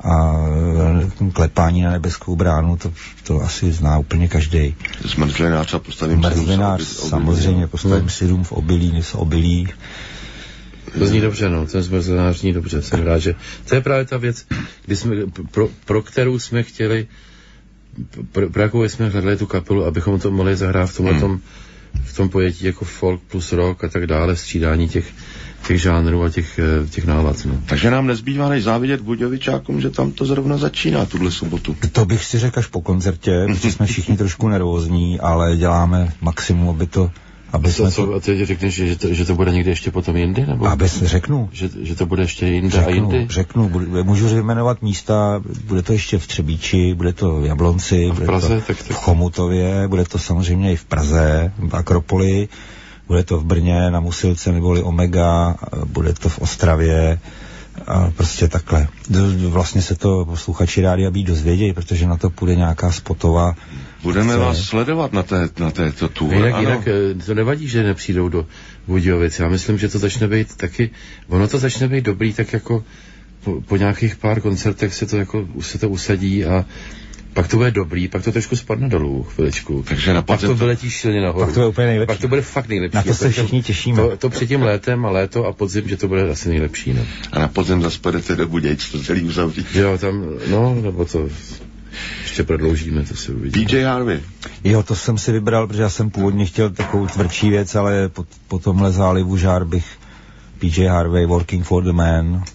klepání na nebeskou bránu, to asi zná úplně každej. Zmrzlinář a postavím Mrzlinář, samozřejmě, postavím si dům v obilí. To zní dobře, no, ten zmrzlinář zní dobře, jsem rád, že to je právě ta věc, kdy jsme, pro kterou jsme chtěli, pro jakou jsme hledali tu kapelu, abychom to mohli zahrát v tom pojetí jako folk plus rock a tak dále, střídání těch žánrů a těch nálad. No. Takže nám nezbývá než závidět Budějovičákům, že tam to zrovna začíná tuhle sobotu. To bych si řekl až po koncertě, protože jsme všichni trošku nervózní, ale děláme maximum, aby a ty řekneš, že to bude někde ještě potom jindy? Nebo? Řeknu. Že to bude ještě jinde a jindy? Řeknu. Můžu vyjmenovat místa, bude to ještě v Třebíči, bude to v Jablonci, v Praze, bude to v Chomutově, bude to samozřejmě i v Praze, v Akropoli, bude to v Brně na Musilce neboli Omega, bude to v Ostravě a prostě takhle. Vlastně se to posluchači Rádia Beat dozvědějí, protože na to půjde nějaká spotová. Budeme vás sledovat na této tour. Jinak to nevadí, že nepřijdou do Budějovic. Já myslím, že to začne být taky, ono to začne být dobrý, tak jako po nějakých pár koncertech se to usadí a pak to bude dobrý, pak to trošku spadne dolů chviličku. Takže pak to vyletí silně nahoru. Pak to je úplně nejlepší. Pak to bude fakt nejlepší. Na to se všichni těšíme. To před tím létem a léto a podzim, že to bude asi nejlepší. No. A na podzim zase půjdete do Budějc, to celý uzavřít. Jo, tam, no, nebo to ještě prodloužíme, to si uvidíme. PJ Harvey. Jo, to jsem si vybral, protože já jsem původně chtěl takovou tvrdší věc, ale po tomhle Zálivu žár bych PJ Harvey, Working for the Man.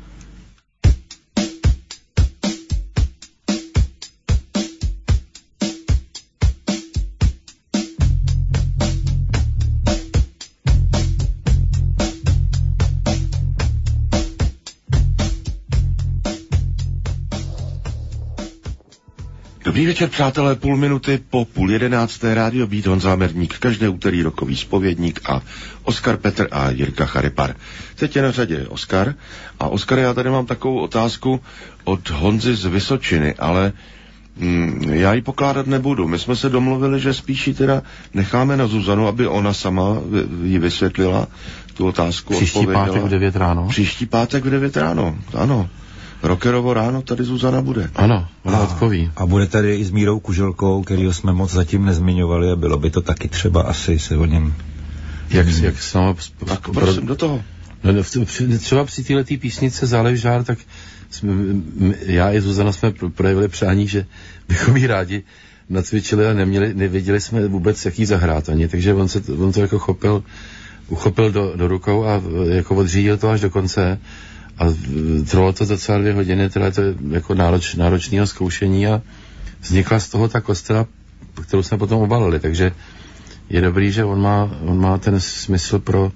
Dobrý večer, přátelé, 0,5 po 10:30 Rádio Beat, Honza Hamerník, každé úterý rokový zpovědník a Oskar Petr a Jirka Charipar. Teď je na řadě Oskar. A Oskar, já tady mám takovou otázku od Honzy z Vysočiny, ale já ji pokládat nebudu. My jsme se domluvili, že spíš ji teda necháme na Zuzanu, aby ona sama ji vysvětlila, tu otázku. Příští pátek v 9 ráno. Příští pátek v 9 ráno, ano. Rockerovo ráno tady Zuzana bude. Ano, ona odpoví. A bude tady i s Mírou Kuželkou, kterýho jsme moc zatím nezmiňovali a bylo by to taky třeba asi se o něm... Jak sama... Tak prosím, do toho. No, třeba při této písnice Záliv žár, tak já i Zuzana jsme projevili přání, že bychom jí rádi nacvičili a nevěděli jsme vůbec, jak jí zahrát ani, takže on to jako chopil uchopil do rukou a jako odřídil to až do konce a trvalo to docela 2 hodiny, teda to je jako náročného zkoušení a vznikla z toho ta kostela, kterou jsme potom obalili, takže je dobrý, že on má ten smysl pro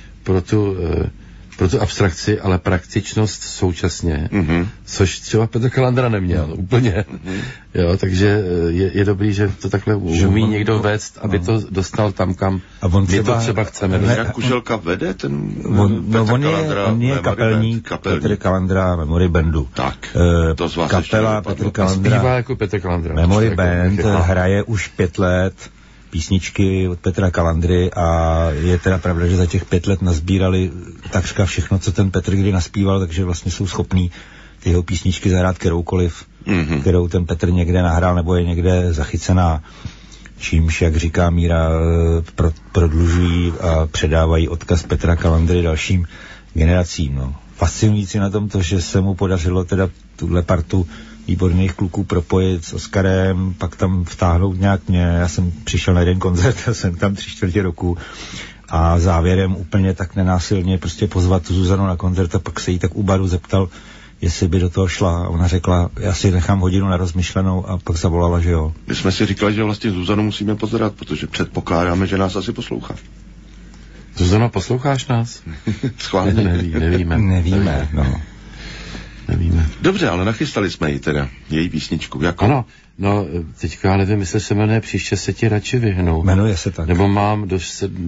tu abstrakci, ale praktičnost současně, což třeba Petr Kalandra neměl úplně. Jo, takže je dobrý, že to takhle umí někdo vést, aby to dostal tam, kam my to třeba chceme. Jak Kuželka vede ten on je kapelník Petr Kalandra Memory Bandu. Tak, to z vás kapela Petr Kalandra. Zpívá jako Petr Kalandra. Memory Band hraje už 5 let písničky od Petra Kalandry a je teda pravda, že za těch 5 let nazbírali takřka všechno, co ten Petr kdy naspíval, takže vlastně jsou schopní ty jeho písničky zahrát kteroukoliv, kterou ten Petr někde nahrál nebo je někde zachycená, čímž, jak říká Míra, prodlužují a předávají odkaz Petra Kalandry dalším generacím. No. Fascinující na tom to, že se mu podařilo teda tuhle partu výborných kluků propojit s Oskarem, pak tam vtáhnout nějak mě. Já jsem přišel na jeden koncert, já jsem tam 3/4 roku a závěrem úplně tak nenásilně prostě pozvat tu Zuzanu na koncert a pak se jí tak u baru zeptal, jestli by do toho šla. A ona řekla, já si nechám hodinu na rozmyšlenou a pak zavolala, že jo. My jsme si říkali, že vlastně Zuzanu musíme pozorovat, protože předpokládáme, že nás asi poslouchá. Zuzana, posloucháš nás? Schválně. Nevíme. Nevíme, no. Nevíme. Dobře, ale nachystali jsme ji teda, její písničku. Jako? Ano, no teďka já nevím, jestli se jmenuje Příště se ti radši vyhnou. Jmenuje se tak. Nebo mám do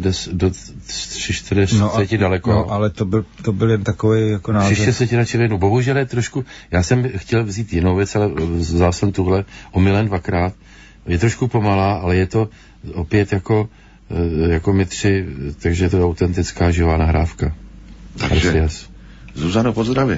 3-4 daleko. No, ale to byl jen takový jako název. Příště se ti radši vyhnou. Bohužel je trošku, já jsem chtěl vzít jinou věc, ale vzal jsem tuhle omylem 2krát. Je trošku pomalá, ale je to opět jako my 3, takže je to autentická živá nahrávka. Takže Zuzano, pozdravě.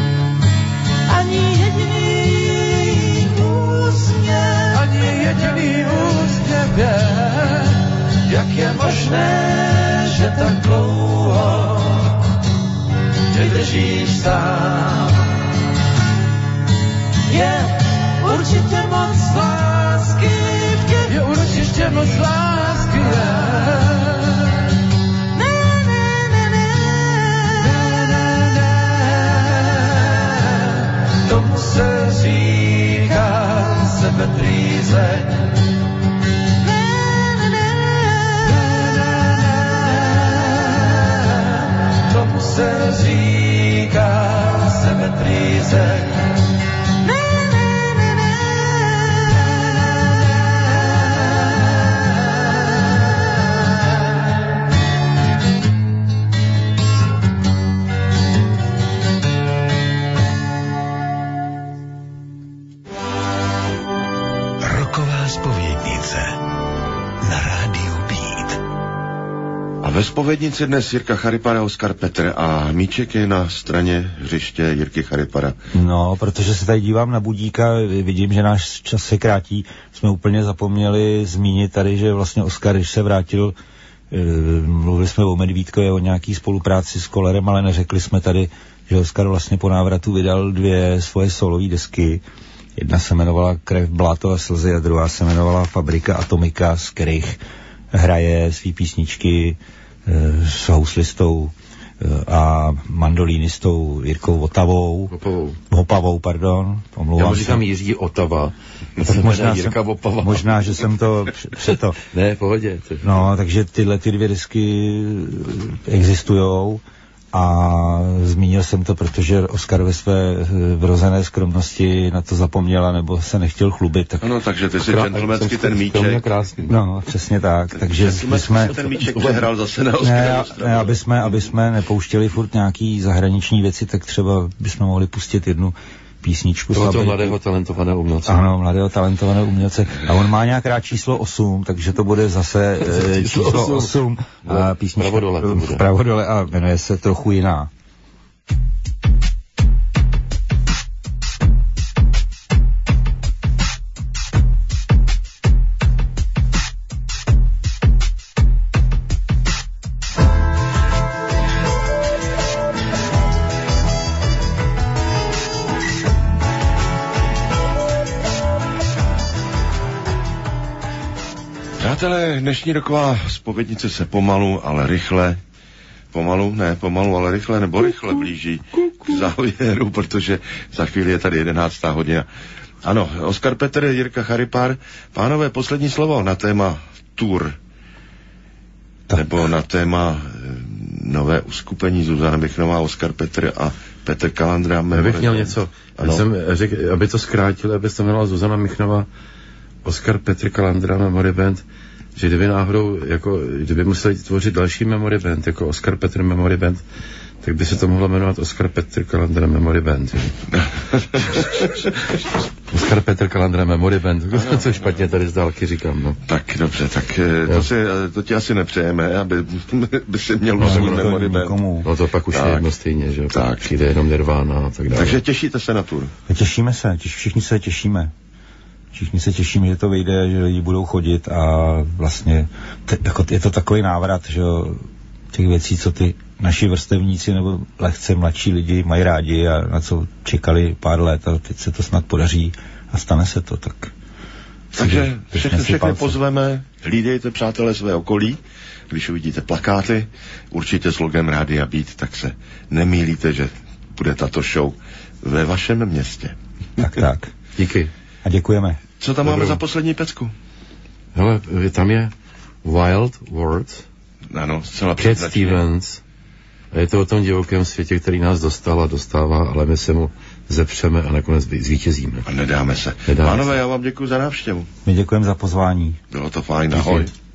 Ani jediný Jak je možné, že tak dlouho vydržíš sám? Je určitě moc lásky v těch, je určitě moc lásky. Tomu se říká sebepřízeň. Tomu se říká sebepřízeň. Ve zpovědnici dnes Jirka Charipara, Oskar Petr a míček je na straně hřiště Jirky Charipara. No, protože se tady dívám na budíka, vidím, že náš čas se krátí. Jsme úplně zapomněli zmínit tady, že vlastně Oskar, když se vrátil, mluvili jsme o Medvídkově, o nějaký spolupráci s Kollerem, ale neřekli jsme tady, že Oskar vlastně po návratu vydal 2 svoje solové desky. Jedna se jmenovala Krev, bláto a slzy a druhá se jmenovala Fabrika Atomika, z kterých hraje svý písničky s houslistou a mandolínistou Jirkou Opavou, pardon. Já mu říkám Jiří Otava. Možná, že jsem to přeto. Ne, pohodě. No, takže tyhle ty 2 disky existujou a zmínil jsem to, protože Oskar ve své vrozené skromnosti na to zapomněla nebo se nechtěl chlubit. Tak... Ano, takže ty si gentlemensky ten míček. No, přesně tak. Takže jsme ten míček přehrál zase na Oskara. Aby jsme nepouštěli furt nějaký zahraniční věci, tak třeba bychom mohli pustit jednu písničku. Toho mladého talentovaného umělce. Ano, mladého talentovaného umělce. A on má nějak rád číslo 8, takže to bude zase číslo 8. A písnička pravodole a jmenuje se Trochu jiná. Přátelé, dnešní roková zpovědnice se pomalu, ale rychle blíží k závěru, protože za chvíli je tady 11. hodina. Ano, Oskar Petr, Jirka Charipar. Pánové, poslední slovo na téma tour. Tak. Nebo na téma nové uskupení Zuzana Michnová, Oskar Petr a Petr Kalandra. Já bych měl něco. Jsem řekl, aby to zkrátil, aby se jmenovala Zuzana Michnová, Oskar Petr Kalandra Memory Band, že kdyby náhodou, jako, kdyby museli tvořit další Memory Band, jako Oskar Petr Memory Band, tak by se to mohlo jmenovat Oskar Petr Kalandra Memory Band. Oskar Petr Kalandra Memory Band, co špatně tady z dálky říkám, no. Tak dobře, tak to ti asi nepřejeme, aby si měl Memory Band. No to pak už je jedno stejně, že tak. Přijde jenom Nirvana a tak dále. Takže těšíte se na tour? Těšíme se, všichni se těšíme. Všichni se těšíme, že to vyjde, že lidi budou chodit a vlastně jako je to takový návrat, že těch věcí, co ty naši vrstevníci nebo lehce mladší lidi mají rádi a na co čekali pár let a teď se to snad podaří a stane se to, tak... Takže všechny pozveme, hlídejte, přátelé, své okolí, když uvidíte plakáty, určitě s logem Rádia Beat, tak se nemýlíte, že bude tato show ve vašem městě. Tak. Díky. A děkujeme. Co tam máme za poslední pecku? Hele, tam je Wild World. Ano, zcela Cat Stevens. A je to o tom divokém světě, který nás dostal a dostává, ale my se mu zepřeme a nakonec zvítězíme. A nedáme se. Pánové, já vám děkuji za návštěvu. My děkujeme za pozvání. Bylo to fajn, ahoj.